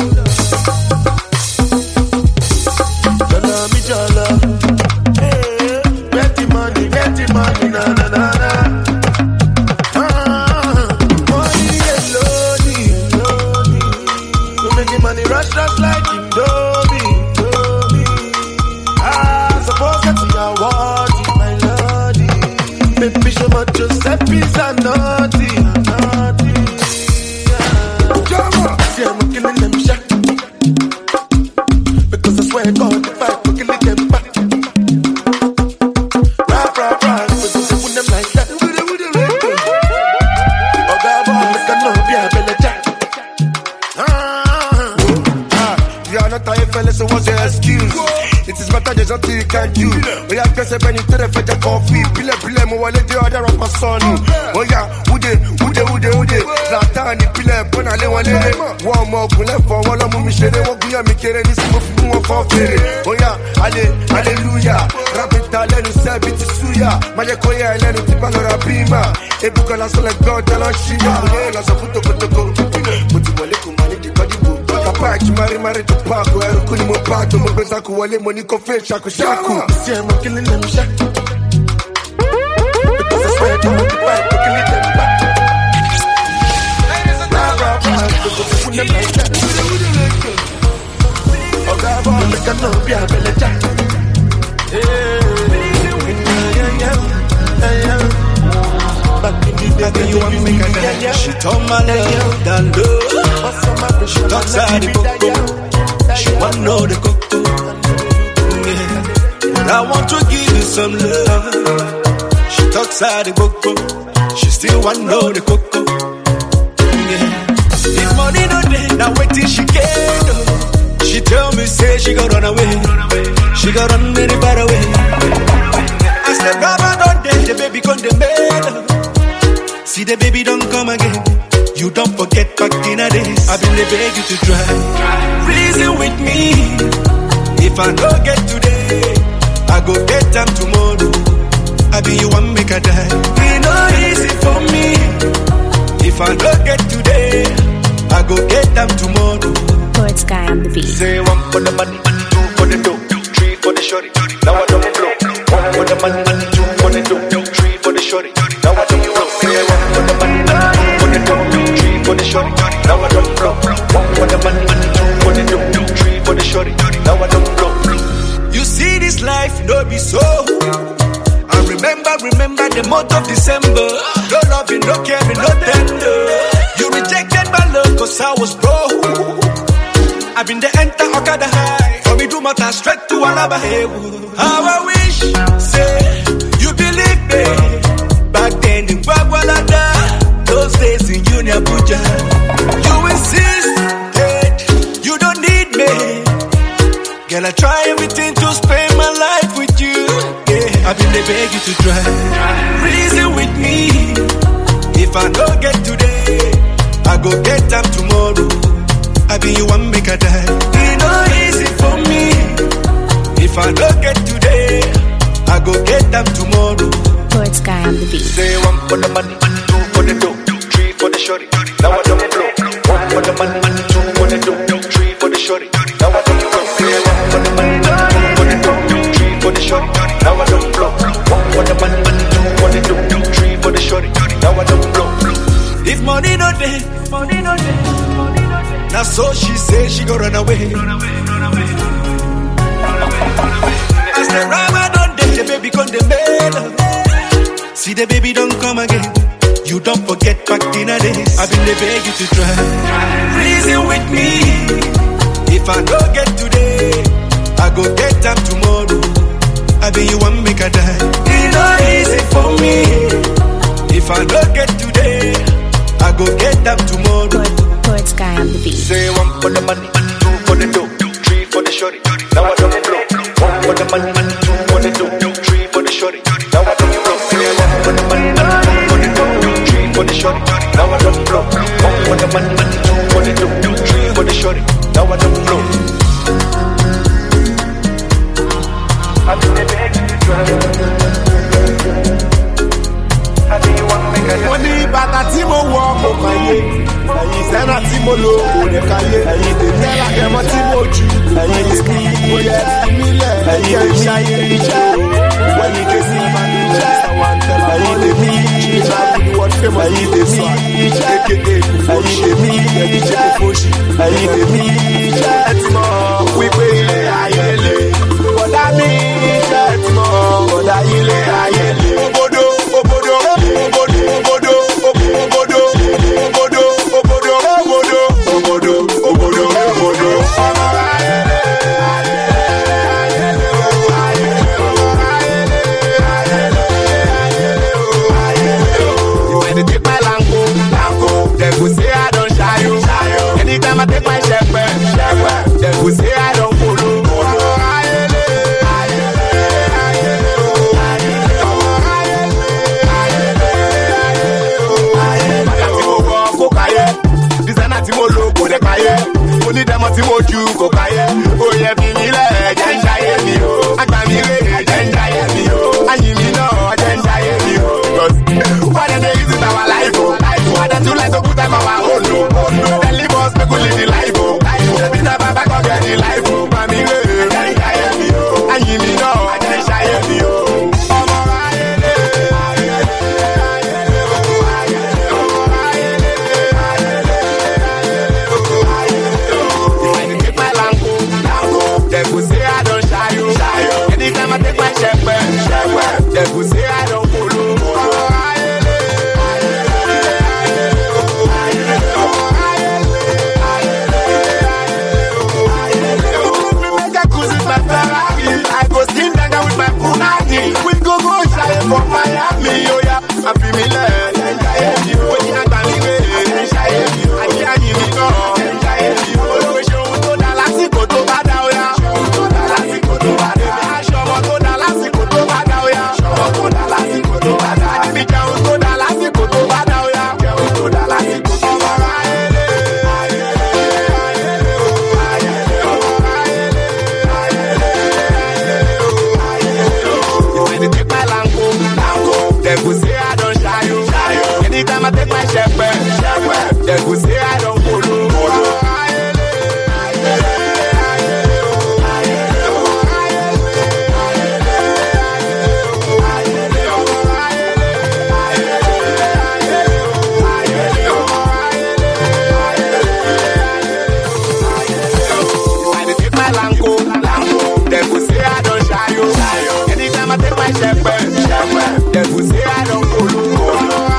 Hey. twenty-five, looking at them back. Rah, rah, rah, but don't put them like that. Oh, God, boy, make a no be a belly jack. Ah, you are not a fella, so what's your excuse? It is better, there's nothing you can do. We have to say, when you tell the fed coffee, pile, pile, mo wale the other of my son. Oh, yeah, ude, ude, ude, ude. Latani, pile, pona, le, wale, one more, pule, for one of me, share, what we are making, this move, move, for fair. Oh, yeah, alle, hallelujah. Rapita, let us say, bit suya. Mayakoya, let us tip on a prima. Ebuka, la sola, God, la shia. La sofuto, kotoko. Mutibole, kumani, di body book. Kapachi, mari, mari, to park, where you couldn't move back to Mobezaku, wale, money, coffee, shaku, shaku. See, I'm killing them, shaku. Because I swear, don't want to fight, killing them back. Rah, rah, rah, put them like that. Oh, God, boy, make a no be a belly jack. You want me make a dance? She told my love down low. She talks out the coco. She want know the coco. Yeah. I want to give you some love. She talks out the coco. She still want know the coco. Yeah. If money no day, now wait till she get. She tell me say she got run away. She got run very far away. As the brother don't day, the baby gone the mail. See the baby don't come again. You don't forget back in the days. I've been the beg you to try. Reason with me. If I don't get today, I go get them tomorrow. I be you one make a die. It not easy for me. If I don't get today, I go get them tomorrow. Poet Sky on the beat. Say one for the money, two for the dough, three for the shorty. Now I don't blow. One for the money, two for the dough, three for the shorty. Now I don't blow. Say one for the money, two for the dough, three for the shorty. Now I don't blow. One for the money, two for the dough, three for the shorty. Now I don't blow. You see this life, no be so. I remember, remember the month of December. No loving, no caring, no tender. You rejected my love cause I was broke. I've been the enter Okada high. For me do my time straight to Alaba. How I wish, say, you believe me. Back then in Bagwalada, those days in Union Abuja. You insisted, you don't need me. Girl, I try everything to spend my life with you. Yeah, I've been the beg you to try. Reason with me. If I don't get today, I go get them tomorrow. I be you one make a die. It not easy for me. If I don't get today, I go get them tomorrow. Poet Sky on the beat. Say one for the money, two for the dough, three for the shorty. Now I don't blow. One for the money, two for the dough, three for the shorty. Now I don't blow. Say one for the money, two for the dough, three for the shorty. Now I don't blow. One for the money, two for the dough, three for the shorty. Now I don't blow. If money no day, money no day. Now so she say she go run away. Run away, run away. As the rubber don't day, the baby come the mail. See the baby don't come again. You don't forget back in the days. I've been the beg you to try. Reason with me. If I don't get today, I go get them tomorrow. I be you one make a die. It not easy for me. If I don't get today, I go get them tomorrow. Poet Sky on the beat. Say one for the money, two for the dough, three for the shorty. Now I don't blow. One for the money, two for the dough, three for the shorty. Now I don't blow. Say one for the money, two for the dough, three for the shorty. Now I don't blow. One for the money, two for the dough, three for the shorty. Now I don't blow. I be the beg you to try. I be you one make a die. Wọ́n ní bàtà tí mo wọ̀ mo kàn yé. Ẹ̀yin sẹ́nà tí mo lò kò lè káyé. Ẹ̀yin tèmi ẹ̀rọ àgẹ̀mọ́ tí mo jù. Ẹ̀yin tèmi mo yẹ mílẹ̀. Ẹ̀yin tèmi ṣayé iṣẹ́. Wọ́n ní kí sí ìbànújẹ́. Ẹ̀yin tèmi ìjà wọ́n fẹ́ mọ̀. Ẹ̀yin tèmi kékeré. Ẹ̀yin tèmi ẹ̀díjẹ́ fòṣì. Ẹ̀yin tèmi ìjà tí mo wípé ilé ayé lè. Bọ̀dá mi ìjà tí mo bọ̀dá ilé ayé lè. Obodo obodo obodo obodo obodo obodo obodo obodo obodo obodo obodo. Ferrari. I go steam down with my Bugatti. We go go shy for Miami. Oh yeah, I feel me like shy you. When you got me way, shy you. I can't give it all. Shy you. Oh, show to the last go to bad oh yeah. Show to the last go to bad. Show to the last go to bad oh yeah. Show to the last go to bad. Me count to the last go to bad oh yeah. Count to the last go to bad. They go say I don't shy you, shy you. Anytime I take my shepherd, shepherd. They go say I don't follow, follow. When they take my Lango, Lango, they go say I don't shy you, shy you. Anytime I take my shepherd, shepherd. They go say I don't follow, follow.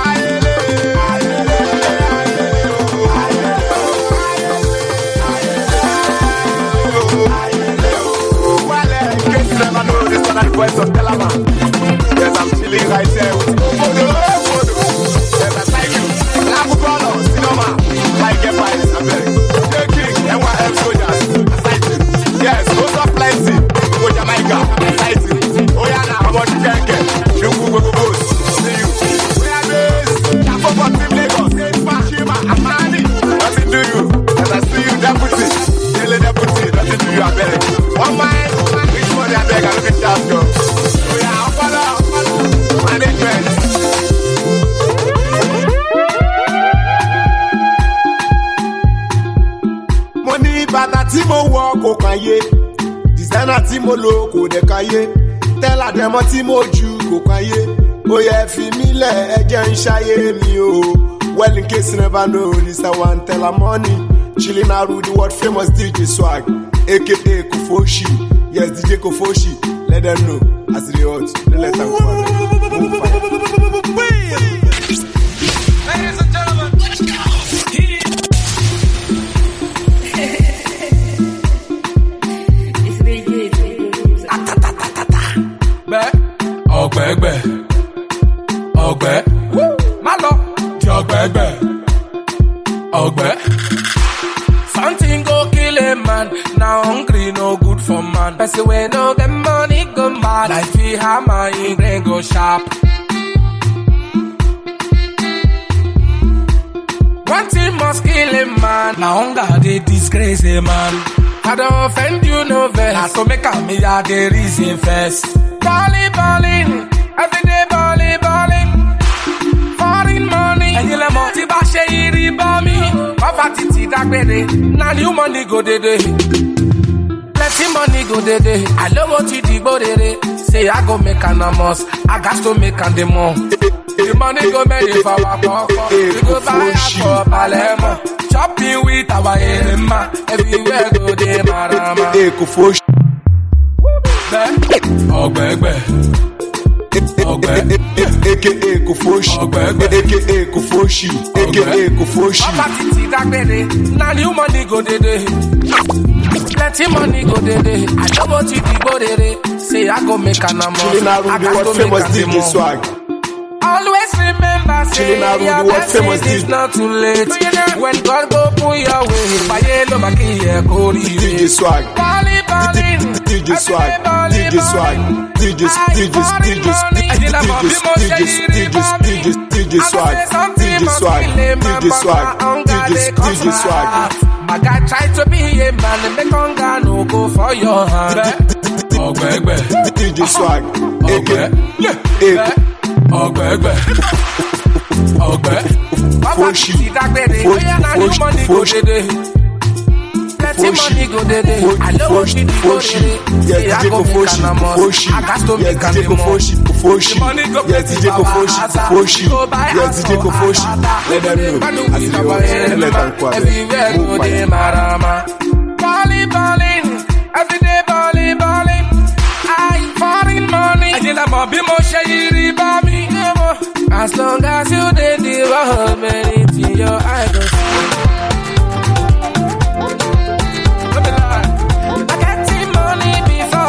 Never know this one and voice of Teleman. Yes, I'm chilling right there with Photo, Photo. Yes, I like you. Labu Brother, Cinema, like get by this, I'm very. J King, N Y M soldiers, aside you. Yes, those are plenty. Go Jamaica, aside you. Oh yeah, now, how much you can get? You go, go, go, go. See you. We are this. Tapo for Team Lagos. Shima, Amani. Nothing to you. As I see you, deputy. Daily deputy, nothing to you, I'm very. One mind. I beg, I look at that girl. Oh yeah, I'll follow, follow. Management. Money, bata tí mo wọ kò kàn yé. Designer tí mo lò kò dẹ̀ kàn yé. Tẹ́lá dẹ́mọ́ tí mo jù kò kàn yé. Ó yẹ fi mí lẹ̀ ẹ jẹ́ ń ṣayé mi o. Well, in case you never know, this I want tell her money. Chillin' out with the world famous D J Swag, aka Kofoshi. Yes, D J Kofoshi, let them know. As they hot, don't let them go. Ladies and gentlemen, Ọgbẹ́ gbẹ́, ọgbẹ́, má lọ, di ọgbẹ́ gbẹ́, ọgbẹ́. Something go kill a man. Now hungry no good for man. Person we no get money go mad. Like we hammer in brain go sharp. One thing must kill a man. Now hunger they disgrace a man. I don't offend you no vex. I so make a me a the reason first. Balling, balling, every day balling, balling. Foreign money. And you let me ti ba she iri ba mi. Poverty ti dagbere. Now new money go de de. Plenty money go de de. I love what you do, de. Say I go make an amos. I got to make an demo. The money go make it for our papa. We go buy a for Palermo. Shopping with our Erema. Everywhere go de marama. Eko Foshi. Ọgbẹ́ gbẹ́. Ọgbẹ́. Aka Kofoshi. Aka Kofoshi. Aka Kofoshi. Poverty ti dagbere. Now new money go de de. Plenty money go de de. I know what you do, de. Say I go make an amos. Chillin' out with the world famous D J Swag. Always remember, say your blessings is not too late. When God go pull your way, Baye no makiye kori. D J Swag. Bali bali. D J Swag. D J Swag. D J D J D J D J D J D J Swag. D J Swag. D J Swag. D J Swag. My guy try to be a man and make hunger no go for your hand. Ọgbẹ́ gbẹ́. D J Swag. Ọgbẹ́. Ọgbẹ́ gbẹ́. Ọgbẹ́. Foshi. Foshi. Foshi. Plenty money go de de. I love what you do, Foshi. Yes, D J Kofoshi. Foshi. Yes, D J Kofoshi. Foshi. Yes, D J Kofoshi. Foshi. Yes, D J Kofoshi. Let them know. As they want, let them go. Everywhere go de marama. Balling, balling. Every day balling, balling. I foreign money. I did a mob mo shayiri ba mi. As long as you did the world, man, it's in your eyes. I get the money before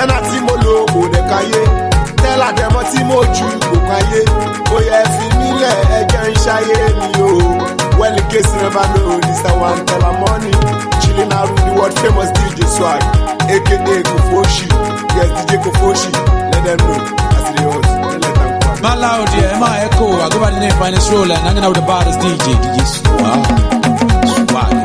designer tí mo lò kò dẹ̀ káyé tẹ́lá dẹ̀mọ́ tí mo jù kò káyé ó yẹ fi mí lẹ̀ ẹjẹ́ ń ṣayé mi o well in case you never know this I want tell her money chilling out with the world famous D J Swag aka Kofoshi yes D J Kofoshi let them know as they hot let them come. My loud yeah, my echo. I go by the name Finest Roller and hanging out with the baddest D J D J Swag. Swag.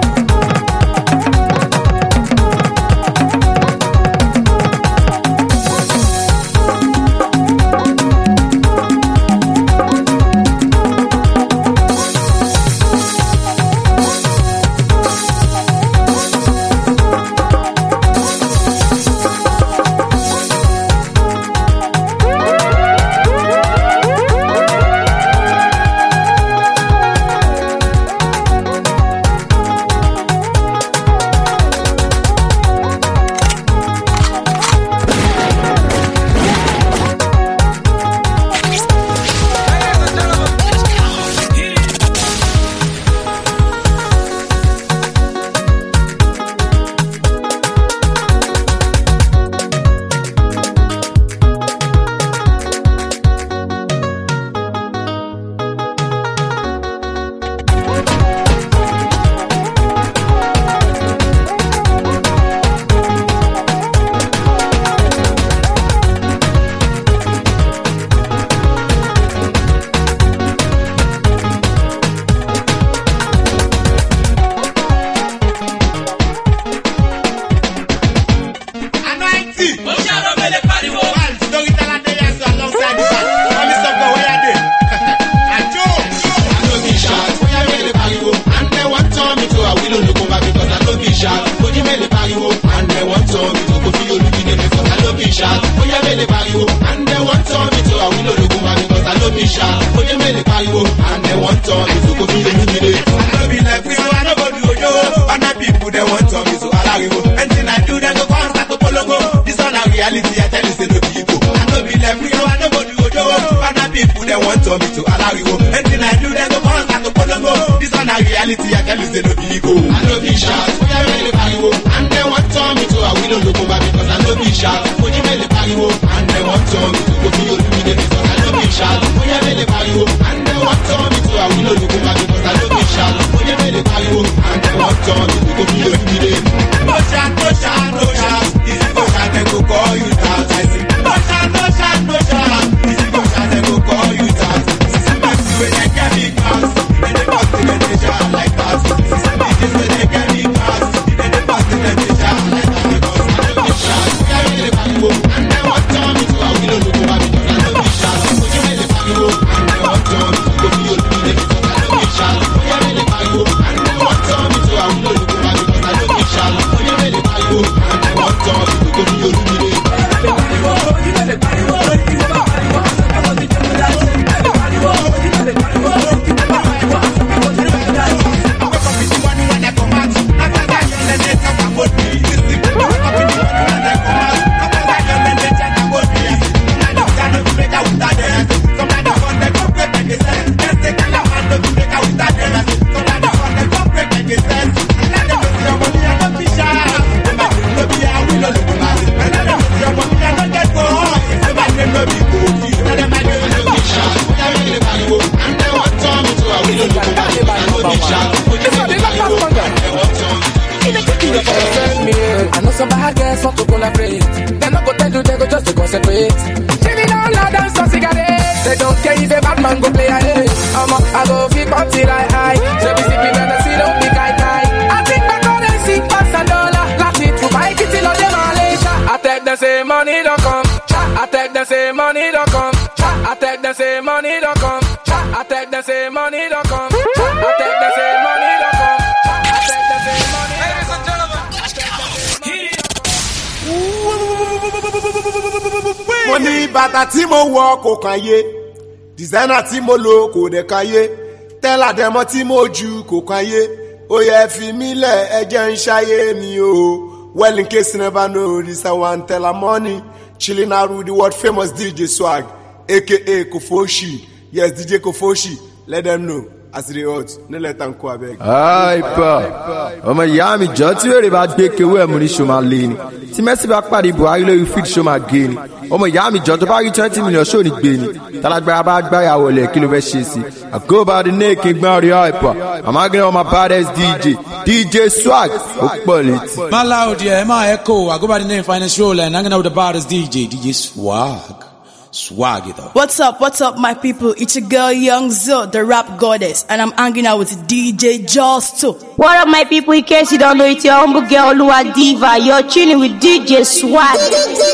Bàtà tí mo wọ̀ kò káyé designer tí mo lò kò dẹ̀ káyé tẹ́lá dẹ̀mọ́ tí mo jù kò káyé ó yẹ fi mí lẹ̀ ẹjẹ́ ń ṣayé mi o well in case you never know this I want tell her money chilling out with the world famous D J Swag aka Kofoshi yes D J Kofoshi let them know as they hot no let them go abeg. Ai pa ọmọ ìyá mi jọ tí wèrè bá gbé kewé ẹ̀ mú ní ṣọmọ lé ni tí Messi bá pàdé Buhari lórí feed show máa gé ni ọmọ ìyá mi jọ tó bá rí twenty million ṣó ní gbé ni tálágbára bá gbáyà wọlé kí ló fẹ́ ṣe sí I go by the name King Mario hyper I'm hanging on my baddest D J D J Swag ó pọ̀ létí. My loud yeah, my echo. I go by the name Finance Roller and hanging out with the baddest D J, D J Swag. Swag it up. What's up, what's up, my people? It's your girl, Young Zo, the rap goddess, and I'm hanging out with D J Justo. What up, my people? In case you don't know, it's your humble girl, Lua Diva. You're tuning with D J Swag.